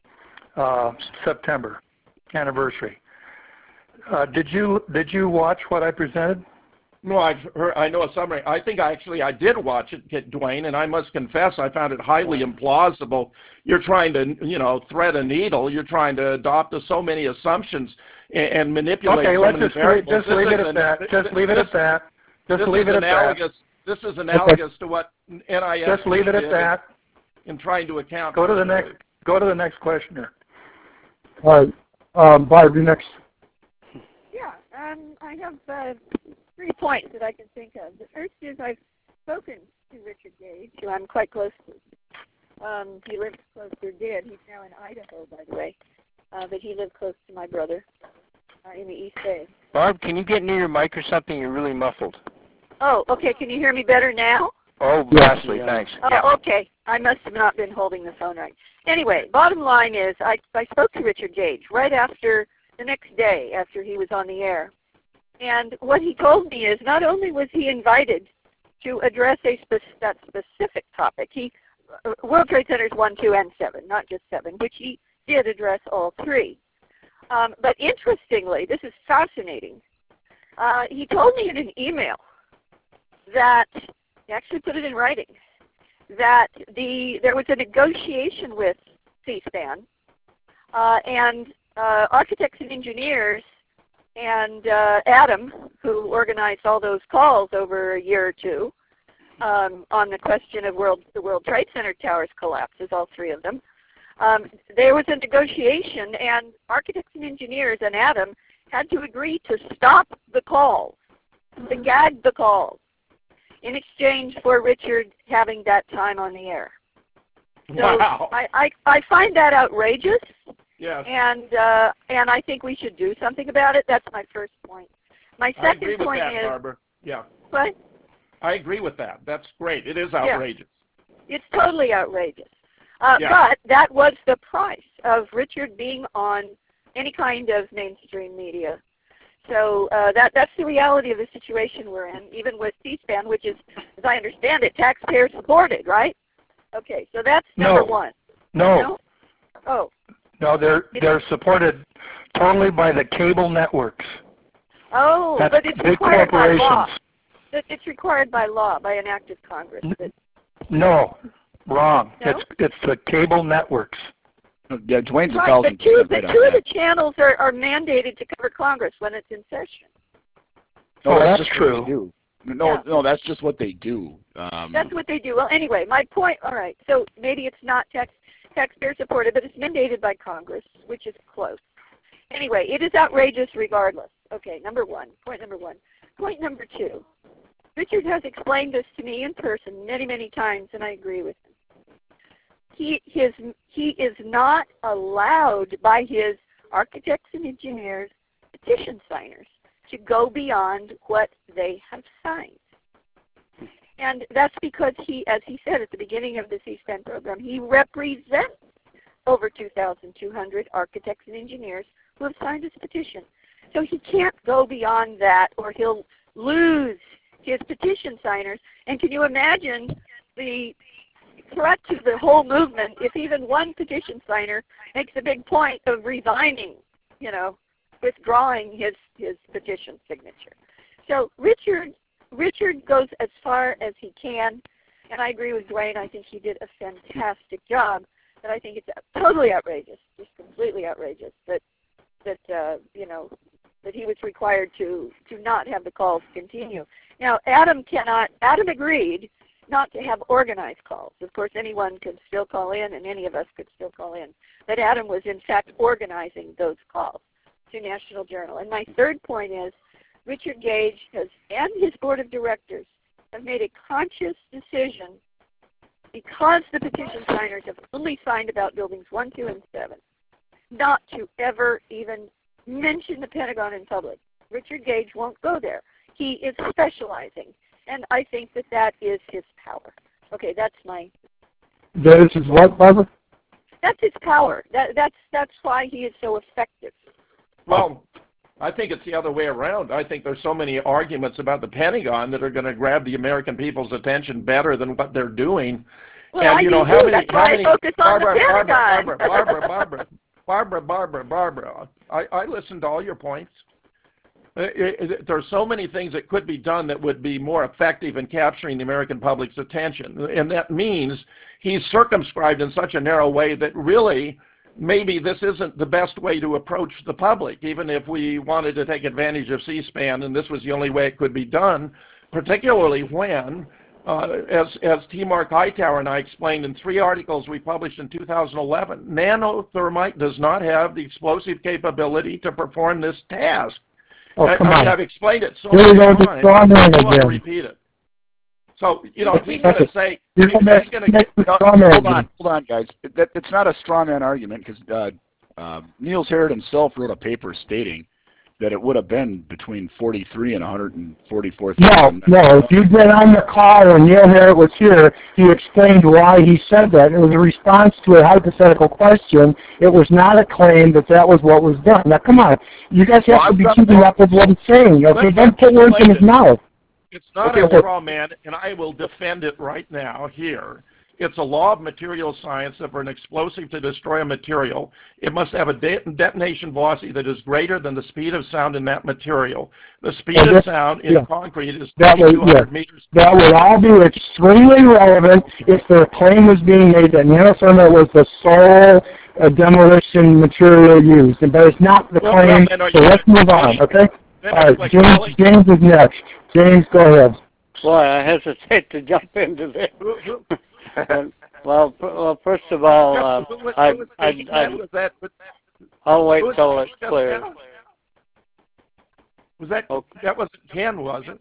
September anniversary. Did you watch what I presented? No, I know a summary. I think I did watch it, Dwayne, and I must confess I found it highly implausible. You're trying to, thread a needle. You're trying to adopt so many assumptions and manipulate so many variables. Just leave it at that. Just leave it at that. Just leave it at that. This is analogous to what NIS just leave it at that. In trying to account. Go to the next questioner. All right, Barb, you next. Yeah, I have 3 points that I can think of. The first is I've spoken to Richard Gage, who I'm quite close to. He lives close, or did. He's now in Idaho, by the way. But he lived close to my brother in the East Bay. Barb, can you get near your mic or something? You're really muffled. Oh, okay. Can you hear me better now? Oh, vastly, thanks. Oh, okay. I must have not been holding the phone right. Anyway, bottom line is I spoke to Richard Gage right after, the next day after he was on the air. And what he told me is not only was he invited to address that specific topic, World Trade Centers 1, 2, and 7, not just 7, which he did address all 3. But interestingly, this is fascinating, he told me in an email that, he actually put it in writing, that there was a negotiation with C-SPAN and architects and engineers and Adam, who organized all those calls over a year or two on the question of the World Trade Center towers collapses, all 3 of them. There was a negotiation, and architects and engineers and Adam had to agree to stop the calls, to gag the calls, in exchange for Richard having that time on the air. So wow. I find that outrageous. Yes. And I think we should do something about it. That's my first point. My second point is, Barbara. Yeah. What? I agree with that. That's great. It is outrageous. Yeah. It's totally outrageous. But that was the price of Richard being on any kind of mainstream media. So that's the reality of the situation we're in, even with C-SPAN, which is, as I understand it, taxpayer supported, right? Okay, so that's number 1. No. Oh. No, they're supported totally by the cable networks. Oh, That's but it's big required by law. corporations. It's required by law, by an act of Congress. No, wrong. No? It's the cable networks. Yeah, Dwayne's Right, 1,000% but two right on of the that. channels are mandated to cover Congress when it's in session. No, that's just true. What they do. No, that's just what they do. That's what they do. Well, anyway, my point, all right, so maybe it's not taxpayer supported, but it's mandated by Congress, which is close. Anyway, it is outrageous regardless. Okay, point number one. Point number 2, Richard has explained this to me in person many, many times, and I agree with him. He is not allowed by his architects and engineers, petition signers, to go beyond what they have signed. And that's because he, as he said at the beginning of the C-SPAN program, he represents over 2,200 architects and engineers who have signed his petition. So he can't go beyond that or he'll lose his petition signers. And can you imagine the threat to the whole movement if even one petition signer makes a big point of resigning, withdrawing his petition signature. So Richard goes as far as he can. And I agree with Dwayne. I think he did a fantastic job. But I think it's totally outrageous, just completely outrageous that you know, that he was required to not have the calls continue. Now, Adam agreed not to have organized calls. Of course, anyone could still call in, and any of us could still call in. But Adam was, in fact, organizing those calls to National Journal. And my third point is Richard Gage and his board of directors have made a conscious decision, because the petition signers have only signed about buildings 1, 2, and 7, not to ever even mention the Pentagon in public. Richard Gage won't go there. He is specializing, and I think that is his power. Okay, that's my... That is his what, Barbara? That's his power. That's why he is so effective. Well, I think it's the other way around. I think there's so many arguments about the Pentagon that are going to grab the American people's attention better than what they're doing. Well, and you know how many focus on the Pentagon. Barbara. I listened to all your points. There's so many things that could be done that would be more effective in capturing the American public's attention, and that means he's circumscribed in such a narrow way that really maybe this isn't the best way to approach the public, even if we wanted to take advantage of C-SPAN and this was the only way it could be done, particularly when, as T. Mark Hightower and I explained in 3 articles we published in 2011, nanothermite does not have the explosive capability to perform this task. Oh, come on. I've explained it so many times, I don't want to again. repeat it. So, you know, he's going to say, hold on, guys. It's not a straw man argument, because Niels Harrod himself wrote a paper stating that it would have been between 43 and 144,000. No. If you'd been on the call when Neil Harrod was here, he explained why he said that. It was a response to a hypothetical question. It was not a claim that was what was done. Now, come on. You guys have to be keeping up with what he's saying. Okay, don't put words in his mouth. It's not a straw man, and I will defend it right now here. It's a law of material science that for an explosive to destroy a material, it must have a detonation velocity that is greater than the speed of sound in that material. The speed of sound in concrete is 2,200 meters. That would all be extremely relevant if the claim was being made that nanothermite was the sole demolition material used. But it's not the claim, so let's move on, okay? All right, James is next. James, go ahead. Boy, I hesitate to jump into this. Well, first of all, I'll wait till it's clear. That wasn't Ken, was it?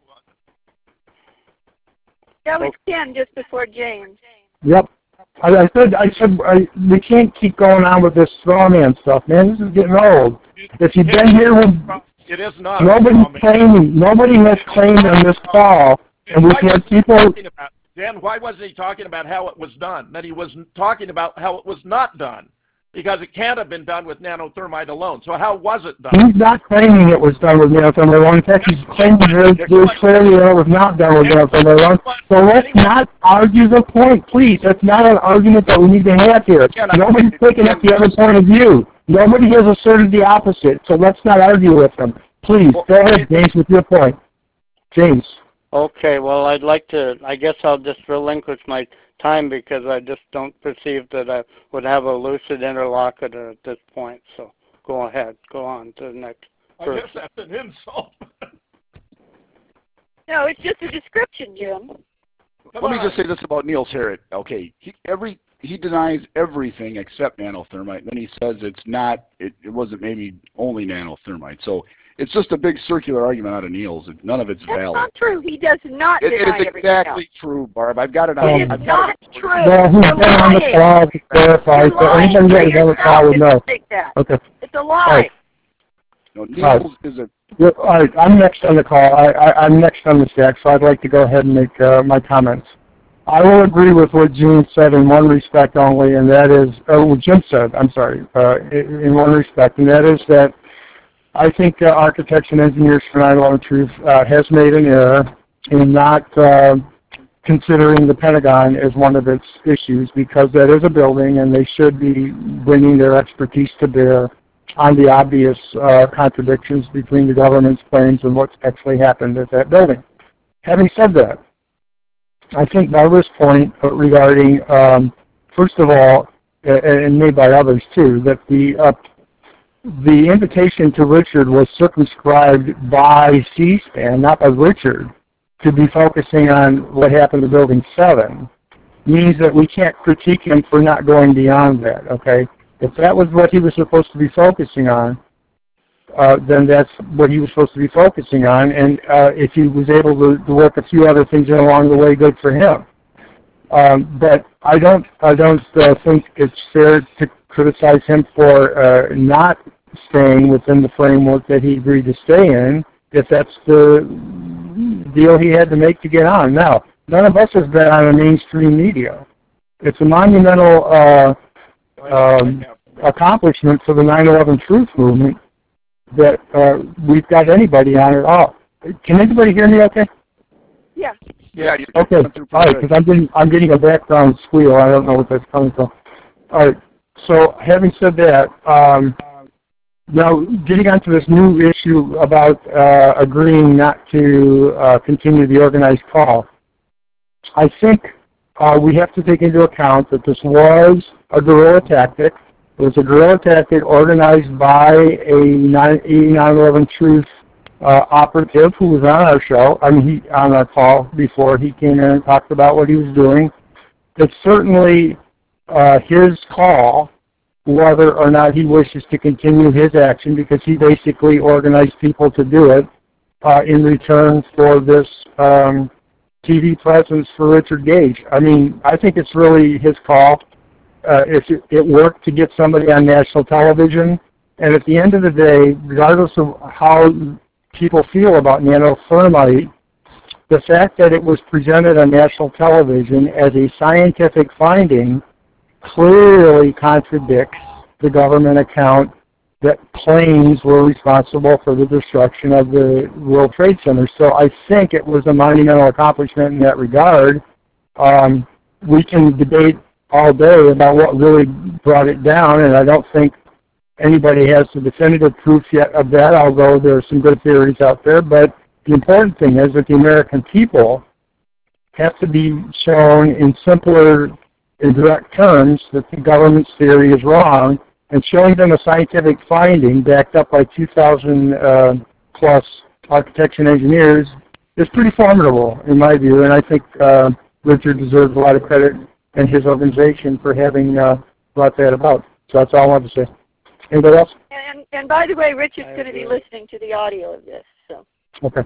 That was Ken just before James. Yep. I said we can't keep going on with this straw man stuff, man. This is getting old. If you've been here with... It is not. Nobody has claimed on this call, and we've had people... Dan, why wasn't he talking about how it was done? That he was talking about how it was not done. Because it can't have been done with nanothermite alone. So how was it done? He's not claiming it was done with nanothermite alone. In fact, he's claiming very clearly that it was not done with nanothermite alone. So let's not argue the point, please. That's not an argument that we need to have here. Nobody's taking up the other point of view. Nobody has asserted the opposite. So let's not argue with them. Please, go ahead, James, with your point. James. Okay, well, I'd like to, I guess I'll just relinquish my time because I just don't perceive that I would have a lucid interlocutor at this point. So go ahead, go on to the next person. I guess that's an insult. No, it's just a description, Jim. Let me just say this about Niels Harrod. Okay, he denies everything except nanothermite, and then he says it wasn't maybe only nanothermite. So it's just a big circular argument out of Niels. None of it's valid. That's not true. He does not deny everything. It is exactly true, Barb. I've got it on. It is not true. Well, he's been on the call to clarify, so anybody that was on the call would know. Okay. It's a lie. No, Niels is a... All right, I'm next on the call. I'm next on the stack, so I'd like to go ahead and make my comments. I will agree with what Gene said in one respect only, and that is, what Jim said, I'm sorry, in one respect, and that is that I think Architects and Engineers for 9/11 Truth has made an error in not considering the Pentagon as one of its issues, because that is a building, and they should be bringing their expertise to bear on the obvious contradictions between the government's claims and what's actually happened at that building. Having said that, I think Barbara's point regarding, first of all, and made by others too, that the invitation to Richard was circumscribed by C-SPAN, not by Richard, to be focusing on what happened to Building 7, means that we can't critique him for not going beyond that, okay? If that was what he was supposed to be focusing on, then that's what he was supposed to be focusing on, and if he was able to work a few other things in along the way, good for him. But I don't think it's fair to criticize him for not staying within the framework that he agreed to stay in, if that's the deal he had to make to get on. Now, none of us has been on the mainstream media. It's a monumental accomplishment for the 9/11 Truth Movement that we've got anybody on at all. Can anybody hear me okay? Yeah. Yeah. Okay. All right, because I'm getting a background squeal. I don't know what that's coming from. All right. So having said that, now getting onto this new issue about agreeing not to continue the organized call, I think we have to take into account that this was a guerrilla tactic. It was a guerrilla tactic organized by a 9/11 Truth operative who was on our show. I mean, on our call before he came in and talked about what he was doing. It's certainly his call whether or not he wishes to continue his action, because he basically organized people to do it in return for this TV presence for Richard Gage. I mean, I think it's really his call. It worked to get somebody on national television, and at the end of the day, regardless of how people feel about nanothermite, the fact that it was presented on national television as a scientific finding clearly contradicts the government account that planes were responsible for the destruction of the World Trade Center. So I think it was a monumental accomplishment in that regard. We can debate all day about what really brought it down, and I don't think anybody has the definitive proof yet of that, although there are some good theories out there. But the important thing is that the American people have to be shown in simpler, in direct terms, that the government's theory is wrong, and showing them a scientific finding backed up by 2,000 plus architects and engineers is pretty formidable, in my view, and I think Richard deserves a lot of credit and his organization for having brought that about. So that's all I wanted to say. Anybody else? And by the way, Richard's going to be listening to the audio of this. So. Okay.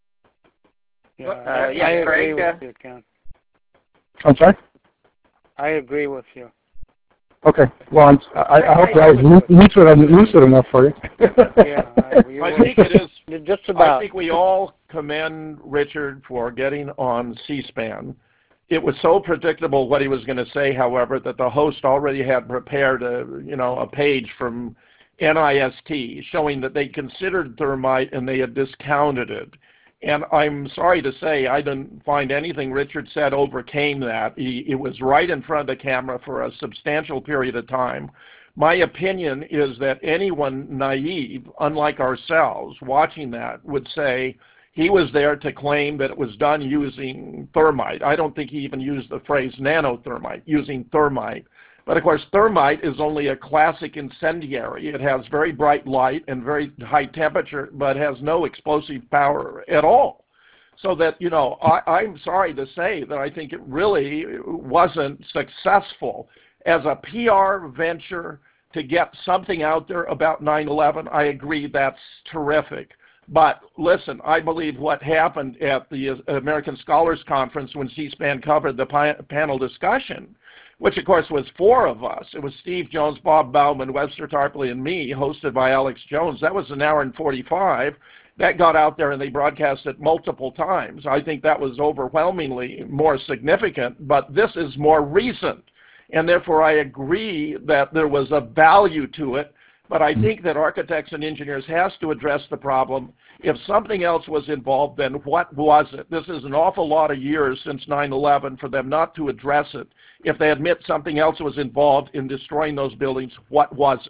I agree with you, Ken. I'm sorry? I agree with you. Okay. Well, I hope I was lucid enough for you. Yeah, I think it is. Just about. I think we all commend Richard for getting on C-SPAN. It was so predictable what he was going to say, however, that the host already had prepared a page from NIST showing that they considered thermite and they had discounted it. And I'm sorry to say I didn't find anything Richard said overcame that. It was right in front of the camera for a substantial period of time. My opinion is that anyone naive, unlike ourselves, watching that would say he was there to claim that it was done using thermite. I don't think he even used the phrase nanothermite, using thermite. But of course, thermite is only a classic incendiary. It has very bright light and very high temperature, but has no explosive power at all. So that, I'm sorry to say that I think it really wasn't successful as a PR venture to get something out there about 9/11. I agree, that's terrific. But listen, I believe what happened at the American Scholars Conference when C-SPAN covered the panel discussion, which of course was 4 of us. It was Steve Jones, Bob Bauman, Webster Tarpley, and me, hosted by Alex Jones. That was 1 hour and 45. That got out there and they broadcast it multiple times. I think that was overwhelmingly more significant, but this is more recent. And therefore I agree that there was a value to it, but I think that architects and engineers has to address the problem. If something else was involved, then what was it? This is an awful lot of years since 9/11 for them not to address it. If they admit something else was involved in destroying those buildings, what was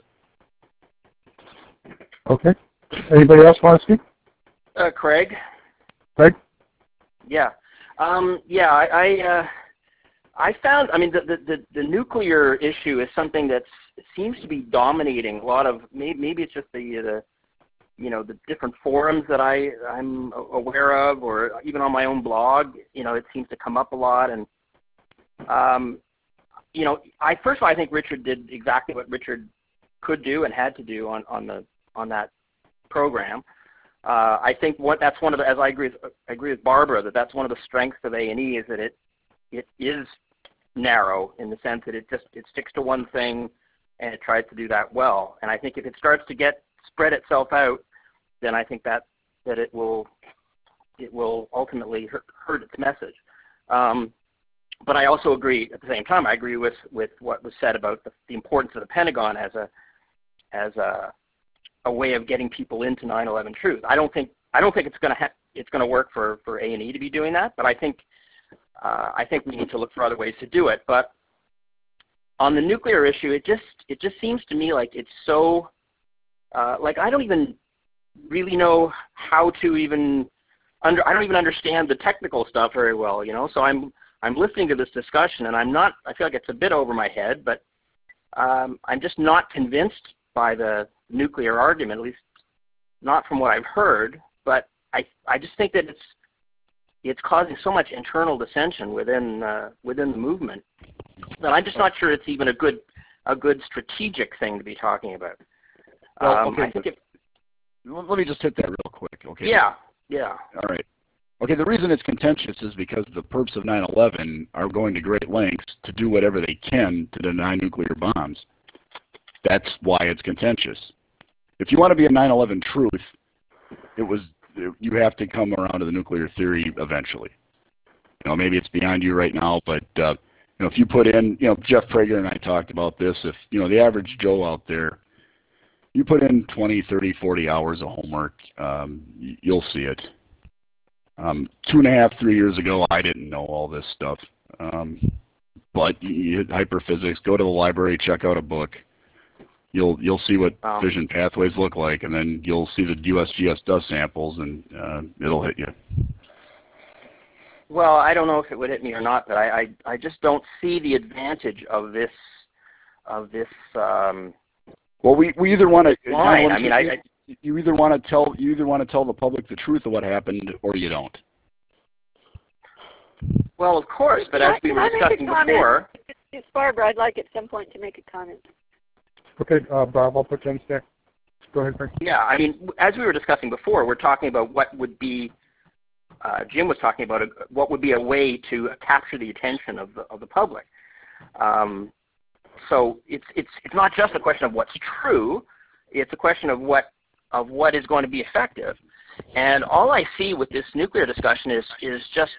it? Okay. Anybody else want to speak? Craig? Craig? Yeah. Yeah, I found, I mean, the nuclear issue is something that seems to be dominating a lot of, maybe it's just the different forums that I'm aware of, or even on my own blog, it seems to come up a lot. And, first of all, I think Richard did exactly what Richard could do and had to do on that program. I think that's one of the, as I agree with Barbara, that's one of the strengths of A&E is that it is narrow in the sense that it sticks to one thing and it tries to do that well. And I think if it starts to spread itself out, then I think that it will ultimately hurt its message. But I also agree at the same time. I agree with what was said about the importance of the Pentagon as a way of getting people into 9/11 truth. I don't think it's going to work for A&E to be doing that, but I think we need to look for other ways to do it. But on the nuclear issue, it just seems to me like it's so like I don't even really know how to I don't even understand the technical stuff very well, So I'm listening to this discussion and I feel like it's a bit over my head, but I'm just not convinced by the nuclear argument, at least not from what I've heard. But I just think that it's causing so much internal dissension within the movement that I'm just not sure it's even a good strategic thing to be talking about. Well, okay, I think let me just hit that real quick, okay? Yeah. All right. Okay, the reason it's contentious is because the perps of 9/11 are going to great lengths to do whatever they can to deny nuclear bombs. That's why it's contentious. If you want to be a 9/11 truth, you have to come around to the nuclear theory eventually. Maybe it's beyond you right now, but if you put in, Jeff Prager and I talked about this. If the average Joe out there, you put in 20, 30, 40 hours of homework, you'll see it. 2.5, 3 years ago, I didn't know all this stuff. But you hit hyperphysics, go to the library, check out a book. You'll see what fission pathways look like, and then you'll see the USGS dust samples, and it'll hit you. Well, I don't know if it would hit me or not, but I just don't see the advantage of this. Well, we either want to. You either want to tell the public the truth of what happened, or you don't. Well, of course, but as we were discussing before. It's Barbara. I'd like at some point to make a comment. Okay, Bob, I'll put you in there. Go ahead, Frank. Yeah, I mean, as we were discussing before, we're talking about what would be. Jim was talking about what would be a way to capture the attention of the public. So it's not just a question of what's true; it's a question of what is going to be effective. And all I see with this nuclear discussion is just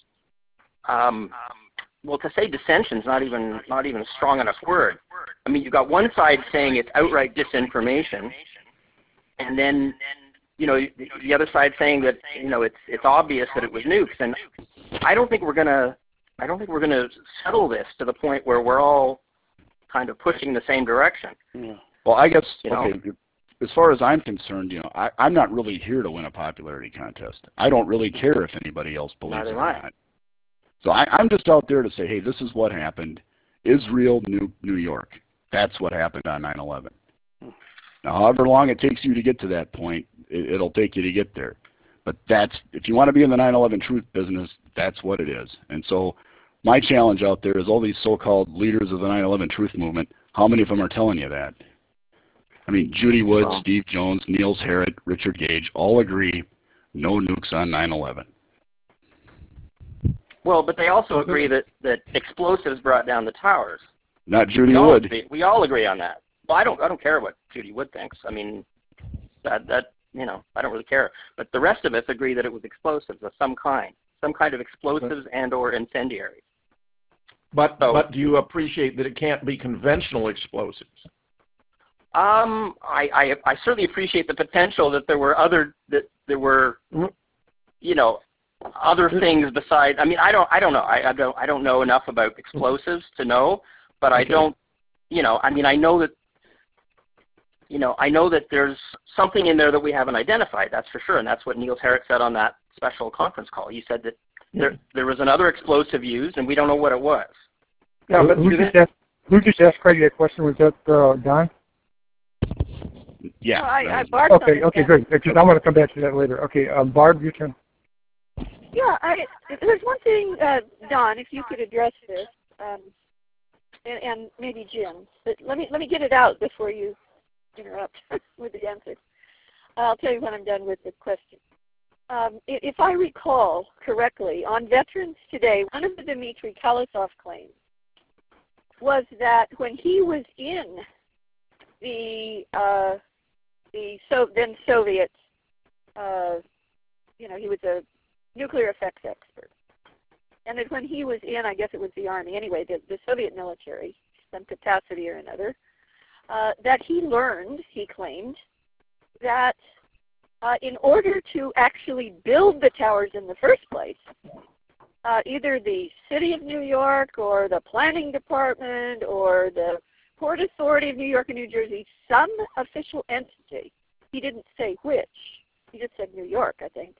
well, to say dissension is not even a strong enough word. I mean, you've got one side saying it's outright disinformation, and then the other side saying that it's obvious that it was nukes. And I don't think we're gonna settle this to the point where we're all kind of pushing the same direction. Yeah. Well, I guess okay. As far as I'm concerned, I'm not really here to win a popularity contest. I don't really care if anybody else believes it or not. So I'm just out there to say, hey, this is what happened. Israel nuked New York. That's what happened on 9/11. Now, however long it takes you to get to that point, it'll take you to get there. But if you want to be in the 9/11 truth business, that's what it is. And so my challenge out there is all these so-called leaders of the 9/11 truth movement, how many of them are telling you that? I mean, Judy Wood, Steve Jones, Niels Harrit, Richard Gage all agree no nukes on 9/11. Well, but they also agree that explosives brought down the towers. Not Judy Wood. We all agree on that. Well, I don't care what Judy Wood thinks. I mean, that I don't really care. But the rest of us agree that it was explosives of some kind of explosives and/or incendiaries. But do you appreciate that it can't be conventional explosives? I certainly appreciate the potential that there were other other things besides. I mean, I don't know. I don't know enough about explosives to know, but I don't. I mean, I know that there's something in there that we haven't identified. That's for sure, and that's what Niels Harrit said on that special conference call. He said that There was another explosive used, and we don't know what it was. Yeah, but who just asked Craig that question? Was that Don? Yeah. I Barb's Okay, great. Because I want to come back to that later. Okay, Barb, your turn. Yeah, there's one thing, Don, if you could address this, and maybe Jim. But let me get it out before you interrupt with the answer. I'll tell you when I'm done with the question. If I recall correctly, on Veterans Today, one of the Dmitry Kolosov claims was that when he was in the then Soviet, he was a nuclear effects expert, and that when he was in, I guess it was the Army, anyway, the Soviet military, some capacity or another, that he learned, he claimed, that in order to actually build the towers in the first place, either the City of New York or the Planning Department or the Port Authority of New York and New Jersey, some official entity, he didn't say which, he just said New York, I think,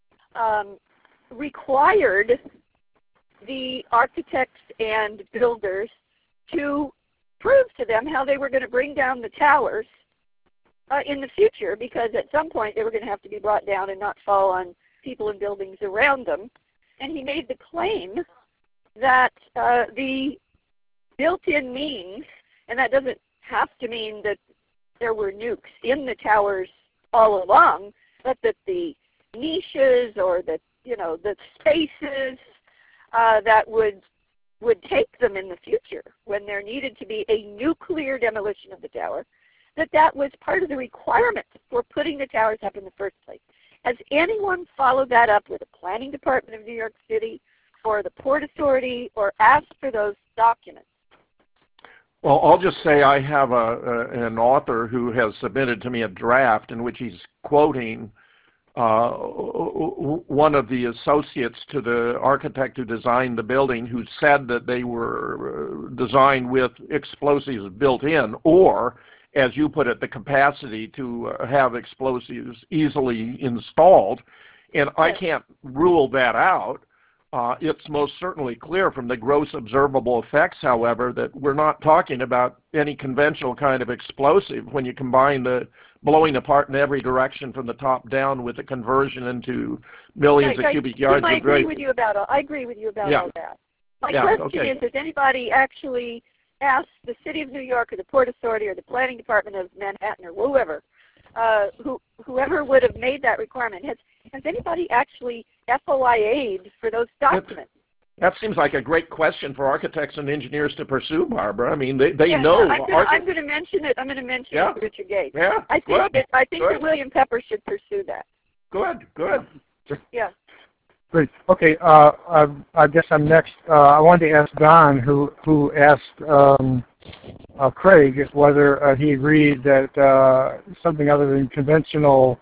required the architects and builders to prove to them how they were going to bring down the towers in the future, because at some point they were going to have to be brought down and not fall on people and buildings around them. And he made the claim that the built-in means, and that doesn't have to mean that there were nukes in the towers all along, but that the niches or the spaces that would take them in the future when there needed to be a nuclear demolition of the tower, that was part of the requirement for putting the towers up in the first place. Has anyone followed that up with the Planning Department of New York City or the Port Authority or asked for those documents? Well, I'll just say I have an author who has submitted to me a draft in which he's quoting one of the associates to the architect who designed the building, who said that they were designed with explosives built in, or, as you put it, the capacity to have explosives easily installed. And I can't rule that out. It's most certainly clear from the gross observable effects, however, that we're not talking about any conventional kind of explosive when you combine the blowing apart in every direction from the top down with the conversion into millions of cubic yards. I agree with you about all that. My question is, has anybody actually asked the City of New York or the Port Authority or the Planning Department of Manhattan or whoever, whoever would have made that requirement, has anybody actually FOIA'd for those documents? That seems like a great question for architects and engineers to pursue, Barbara. I mean, they know. I'm going to mention it. I'm going to mention it to Richard Gates. Yeah, I think that William Pepper should pursue that. Good. Yeah. Great. Okay. I guess I'm next. I wanted to ask Don, who asked Craig whether he agreed that something other than conventional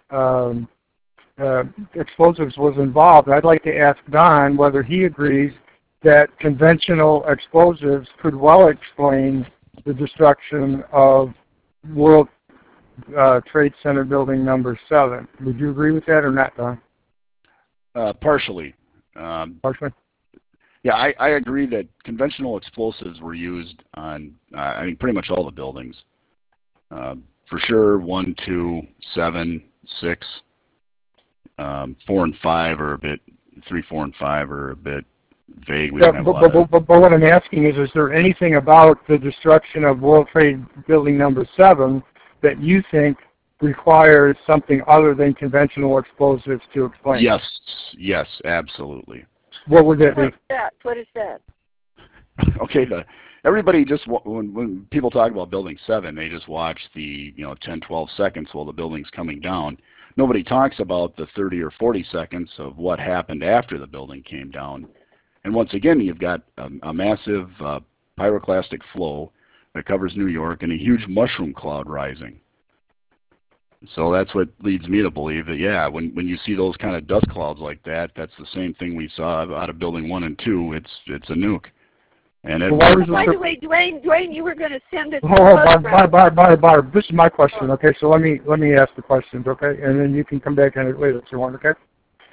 explosives was involved. I'd like to ask Don whether he agrees that conventional explosives could well explain the destruction of World Trade Center Building Number 7. Would you agree with that or not, Don? Partially. Partially? Yeah, I agree that conventional explosives were used on, I mean, pretty much all the buildings. For sure, 1, 2, 7, 6. 4 and 5 are a bit, 3, 4, and 5 are a bit vague. But what I'm asking is there anything about the destruction of World Trade Building Number 7 that you think requires something other than conventional explosives to explain? Yes, absolutely. What would that be? What is that? Okay, everybody just, when people talk about Building 7, they just watch the 10, 12 seconds while the building's coming down. Nobody talks about the 30 or 40 seconds of what happened after the building came down. And once again, you've got a massive pyroclastic flow that covers New York and a huge mushroom cloud rising. So that's what leads me to believe that, yeah, when you see those kind of dust clouds like that, that's the same thing we saw out of Building 1 and 2. It's a nuke. And by the way, Dwayne, you were going to send it. Barb, this is my question. Okay, so let me ask the questions. Okay, and then you can come back on it later if you want. Okay.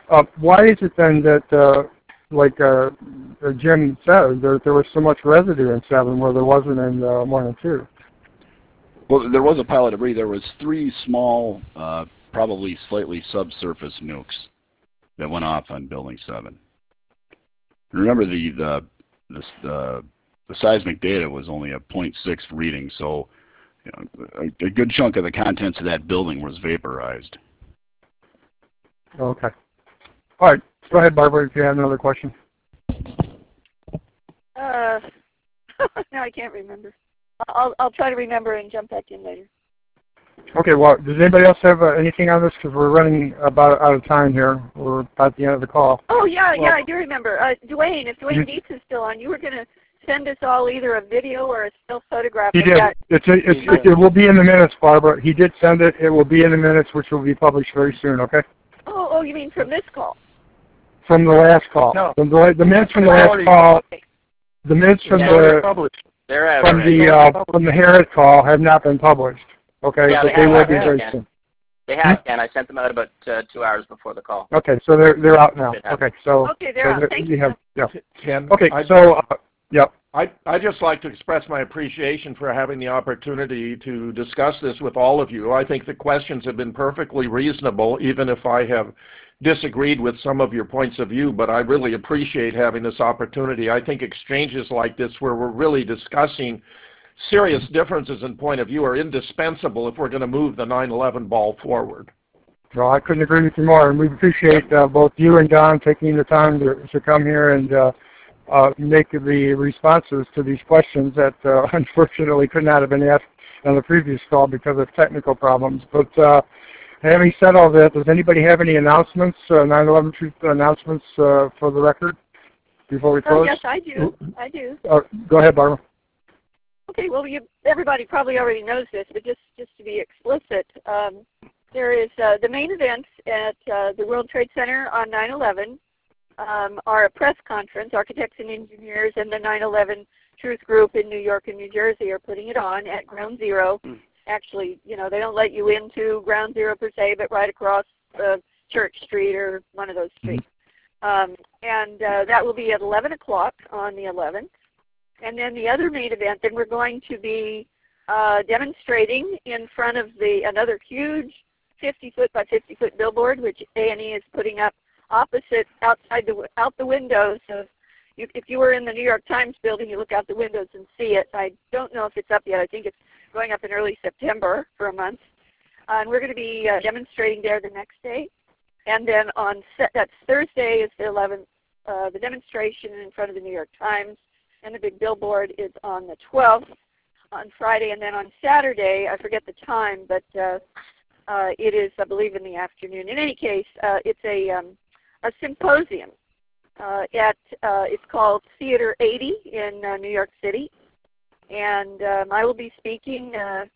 Why is it then that, like Jim said, there was so much residue in 7 where there wasn't in 1 and 2? Well, there was a pile of debris. There was 3 small, probably slightly subsurface nukes that went off on Building 7. Remember, the seismic data was only a 0.6 reading, so you know, a good chunk of the contents of that building was vaporized. Okay. All right. Go ahead, Barbara, if you have another question. No, I can't remember. I'll try to remember and jump back in later. Okay, well, does anybody else have anything on this? Because we're running about out of time here. We're about the end of the call. Oh, yeah, I do remember. Dwayne, if Dwayne Dietz is still on, you were going to send us all either a video or a still photograph. He did. It will be in the minutes, Barbara. He did send it. It will be in the minutes, which will be published very soon, okay? Oh, you mean from this call? From the last call. No. The minutes from the last call. The minutes from from the Harris call have not been published. Okay, yeah, but they will be very soon. They have, and I sent them out about 2 hours before the call. Okay, so they're out now. Okay, so they're out. Thank you. Okay, so yep. I'd just like to express my appreciation for having the opportunity to discuss this with all of you. I think the questions have been perfectly reasonable, even if I have disagreed with some of your points of view, but I really appreciate having this opportunity. I think exchanges like this where we're really discussing serious differences in point of view are indispensable if we're going to move the 9/11 ball forward. Well, I couldn't agree with you more, and we appreciate both you and Don taking the time to come here and make the responses to these questions that unfortunately could not have been asked on the previous call because of technical problems. But having said all that, does anybody have any announcements, 9/11 Truth announcements for the record before we close? Oh, yes, I do. Go ahead, Barbara. Okay, well, everybody probably already knows this, but just to be explicit, there is the main events at the World Trade Center on 9/11 are a press conference. Architects and engineers and the 9/11 Truth Group in New York and New Jersey are putting it on at Ground Zero. Actually, you know, they don't let you into Ground Zero per se, but right across Church Street or one of those streets. And that will be at 11 o'clock on the 11th. And then the other main event, then we're going to be demonstrating in front of another huge 50-foot by 50-foot billboard, which A&E is putting up opposite out the windows. So if you were in the New York Times building, you look out the windows and see it. I don't know if it's up yet. I think it's going up in early September for a month. And we're going to be demonstrating there the next day. And then that's Thursday is the 11th, the demonstration in front of the New York Times. And the big billboard is on the 12th on Friday. And then on Saturday, I forget the time, but it is, I believe, in the afternoon. In any case, it's a symposium. It's called Theater 80 in New York City. And I will be speaking.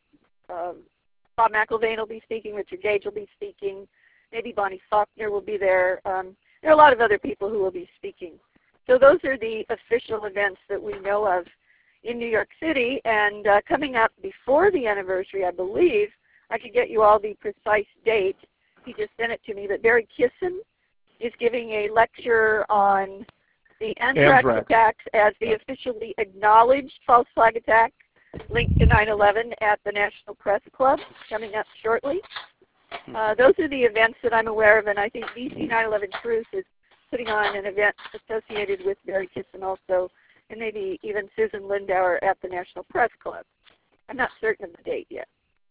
Bob McIlvaine will be speaking. Richard Gage will be speaking. Maybe Bonnie Faulkner will be there. There are a lot of other people who will be speaking. So those are the official events that we know of in New York City. And coming up before the anniversary, I believe, I could get you all the precise date. He just sent it to me. But Barry Kissin is giving a lecture on the anthrax attacks as the officially acknowledged false flag attack linked to 9/11 at the National Press Club coming up shortly. Those are the events that I'm aware of, and I think DC 9/11 Truth is putting on an event associated with Barry Kissin also, and maybe even Susan Lindauer at the National Press Club. I'm not certain of the date yet.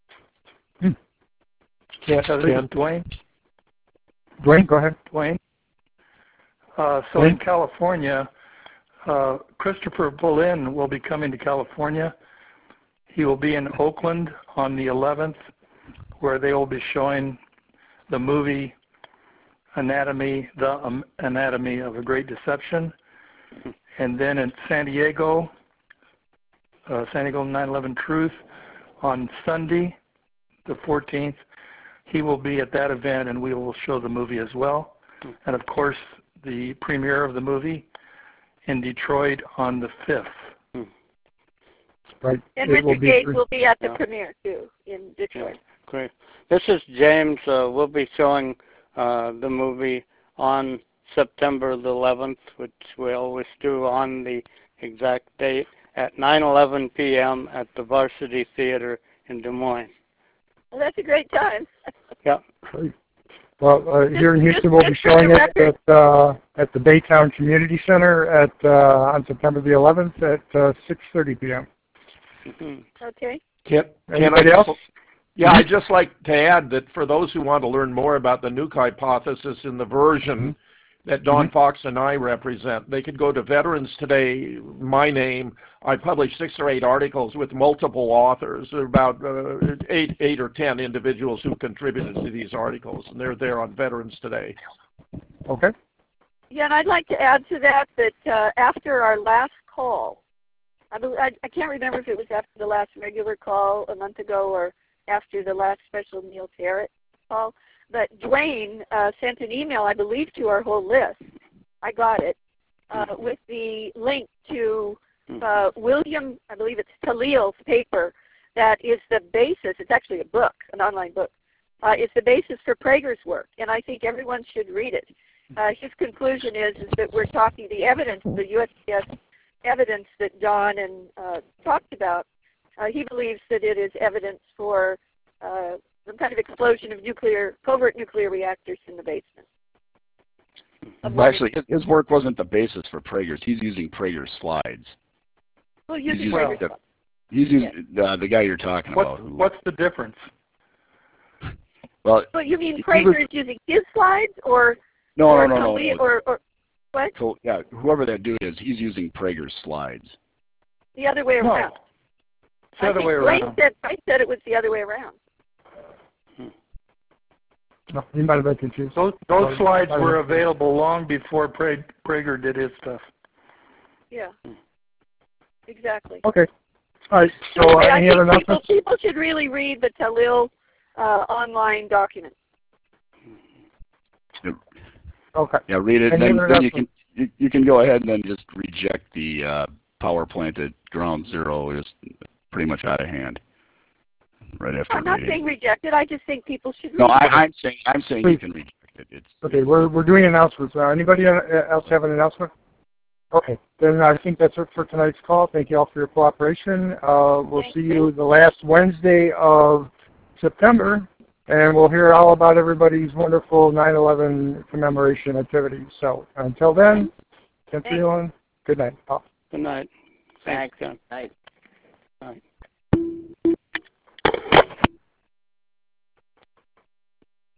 Yes, Dwayne? Dwayne, go ahead. Dwayne? So in California, Christopher Bollin will be coming to California. He will be in Oakland on the 11th, where they will be showing the movie The Anatomy of a Great Deception. And then in San Diego 9/11 Truth on Sunday, the 14th, he will be at that event and we will show the movie as well. And of course, the premiere of the movie in Detroit on the 5th. Right. And Richard Gage will be at the premiere too in Detroit. Great. This is James. We'll be showing the movie on September the 11th, which we always do on the exact date, at 9:11 p.m. at the Varsity Theater in Des Moines. Well, that's a great time. Yeah. Well, here in Houston, we'll be showing it at the Baytown Community Center on September the 11th at 6:30 p.m. Mm-hmm. Okay. Anybody else? Yeah, I'd just like to add that for those who want to learn more about the nuke hypothesis in the version that Don Fox and I represent, they could go to Veterans Today, my name. I published 6 or 8 articles with multiple authors. There are about 8 or 10 individuals who contributed to these articles, and they're there on Veterans Today. Okay. Yeah, and I'd like to add to that after our last call, I can't remember if it was after the last regular call a month ago or after the last special Neil Tarrant call, but Dwayne sent an email, I believe, to our whole list. I got it, with the link to William, I believe it's Taleil's paper that is the basis. It's actually a book, an online book. It's the basis for Prager's work, and I think everyone should read it. His conclusion is that we're talking the evidence, the USPS evidence that Don and talked about. He believes that it is evidence for some kind of explosion of covert nuclear reactors in the basement. Well, actually, his work wasn't the basis for Prager's. He's using Prager's slides. Well, using Prager's slides. He's using the guy you're talking about. What's the difference? Well, you mean Prager is using his slides, or no. Or what? So, yeah, whoever that dude is, he's using Prager's slides. The other way around. It's the other way around. I said it was the other way around. No, you might have been confused. Those slides were available long before Prager did his stuff. Yeah. Exactly. Okay. All right. So any other announcements? People should really read the Taleil online document. Okay. Yeah, read it. Then you can go ahead and then just reject the power plant at ground zero. It's pretty much out of hand. Right after. I'm not saying reject it. I just think people should. No, I'm saying you can reject it. Okay, we're doing announcements. Anybody else have an announcement? Okay, then I think that's it for tonight's call. Thank you all for your cooperation. We'll see you the last Wednesday of September, and we'll hear all about everybody's wonderful 9/11 commemoration activities. So until then, Ken Freeland, good night. Good night. Thanks. Ken. Night. Night.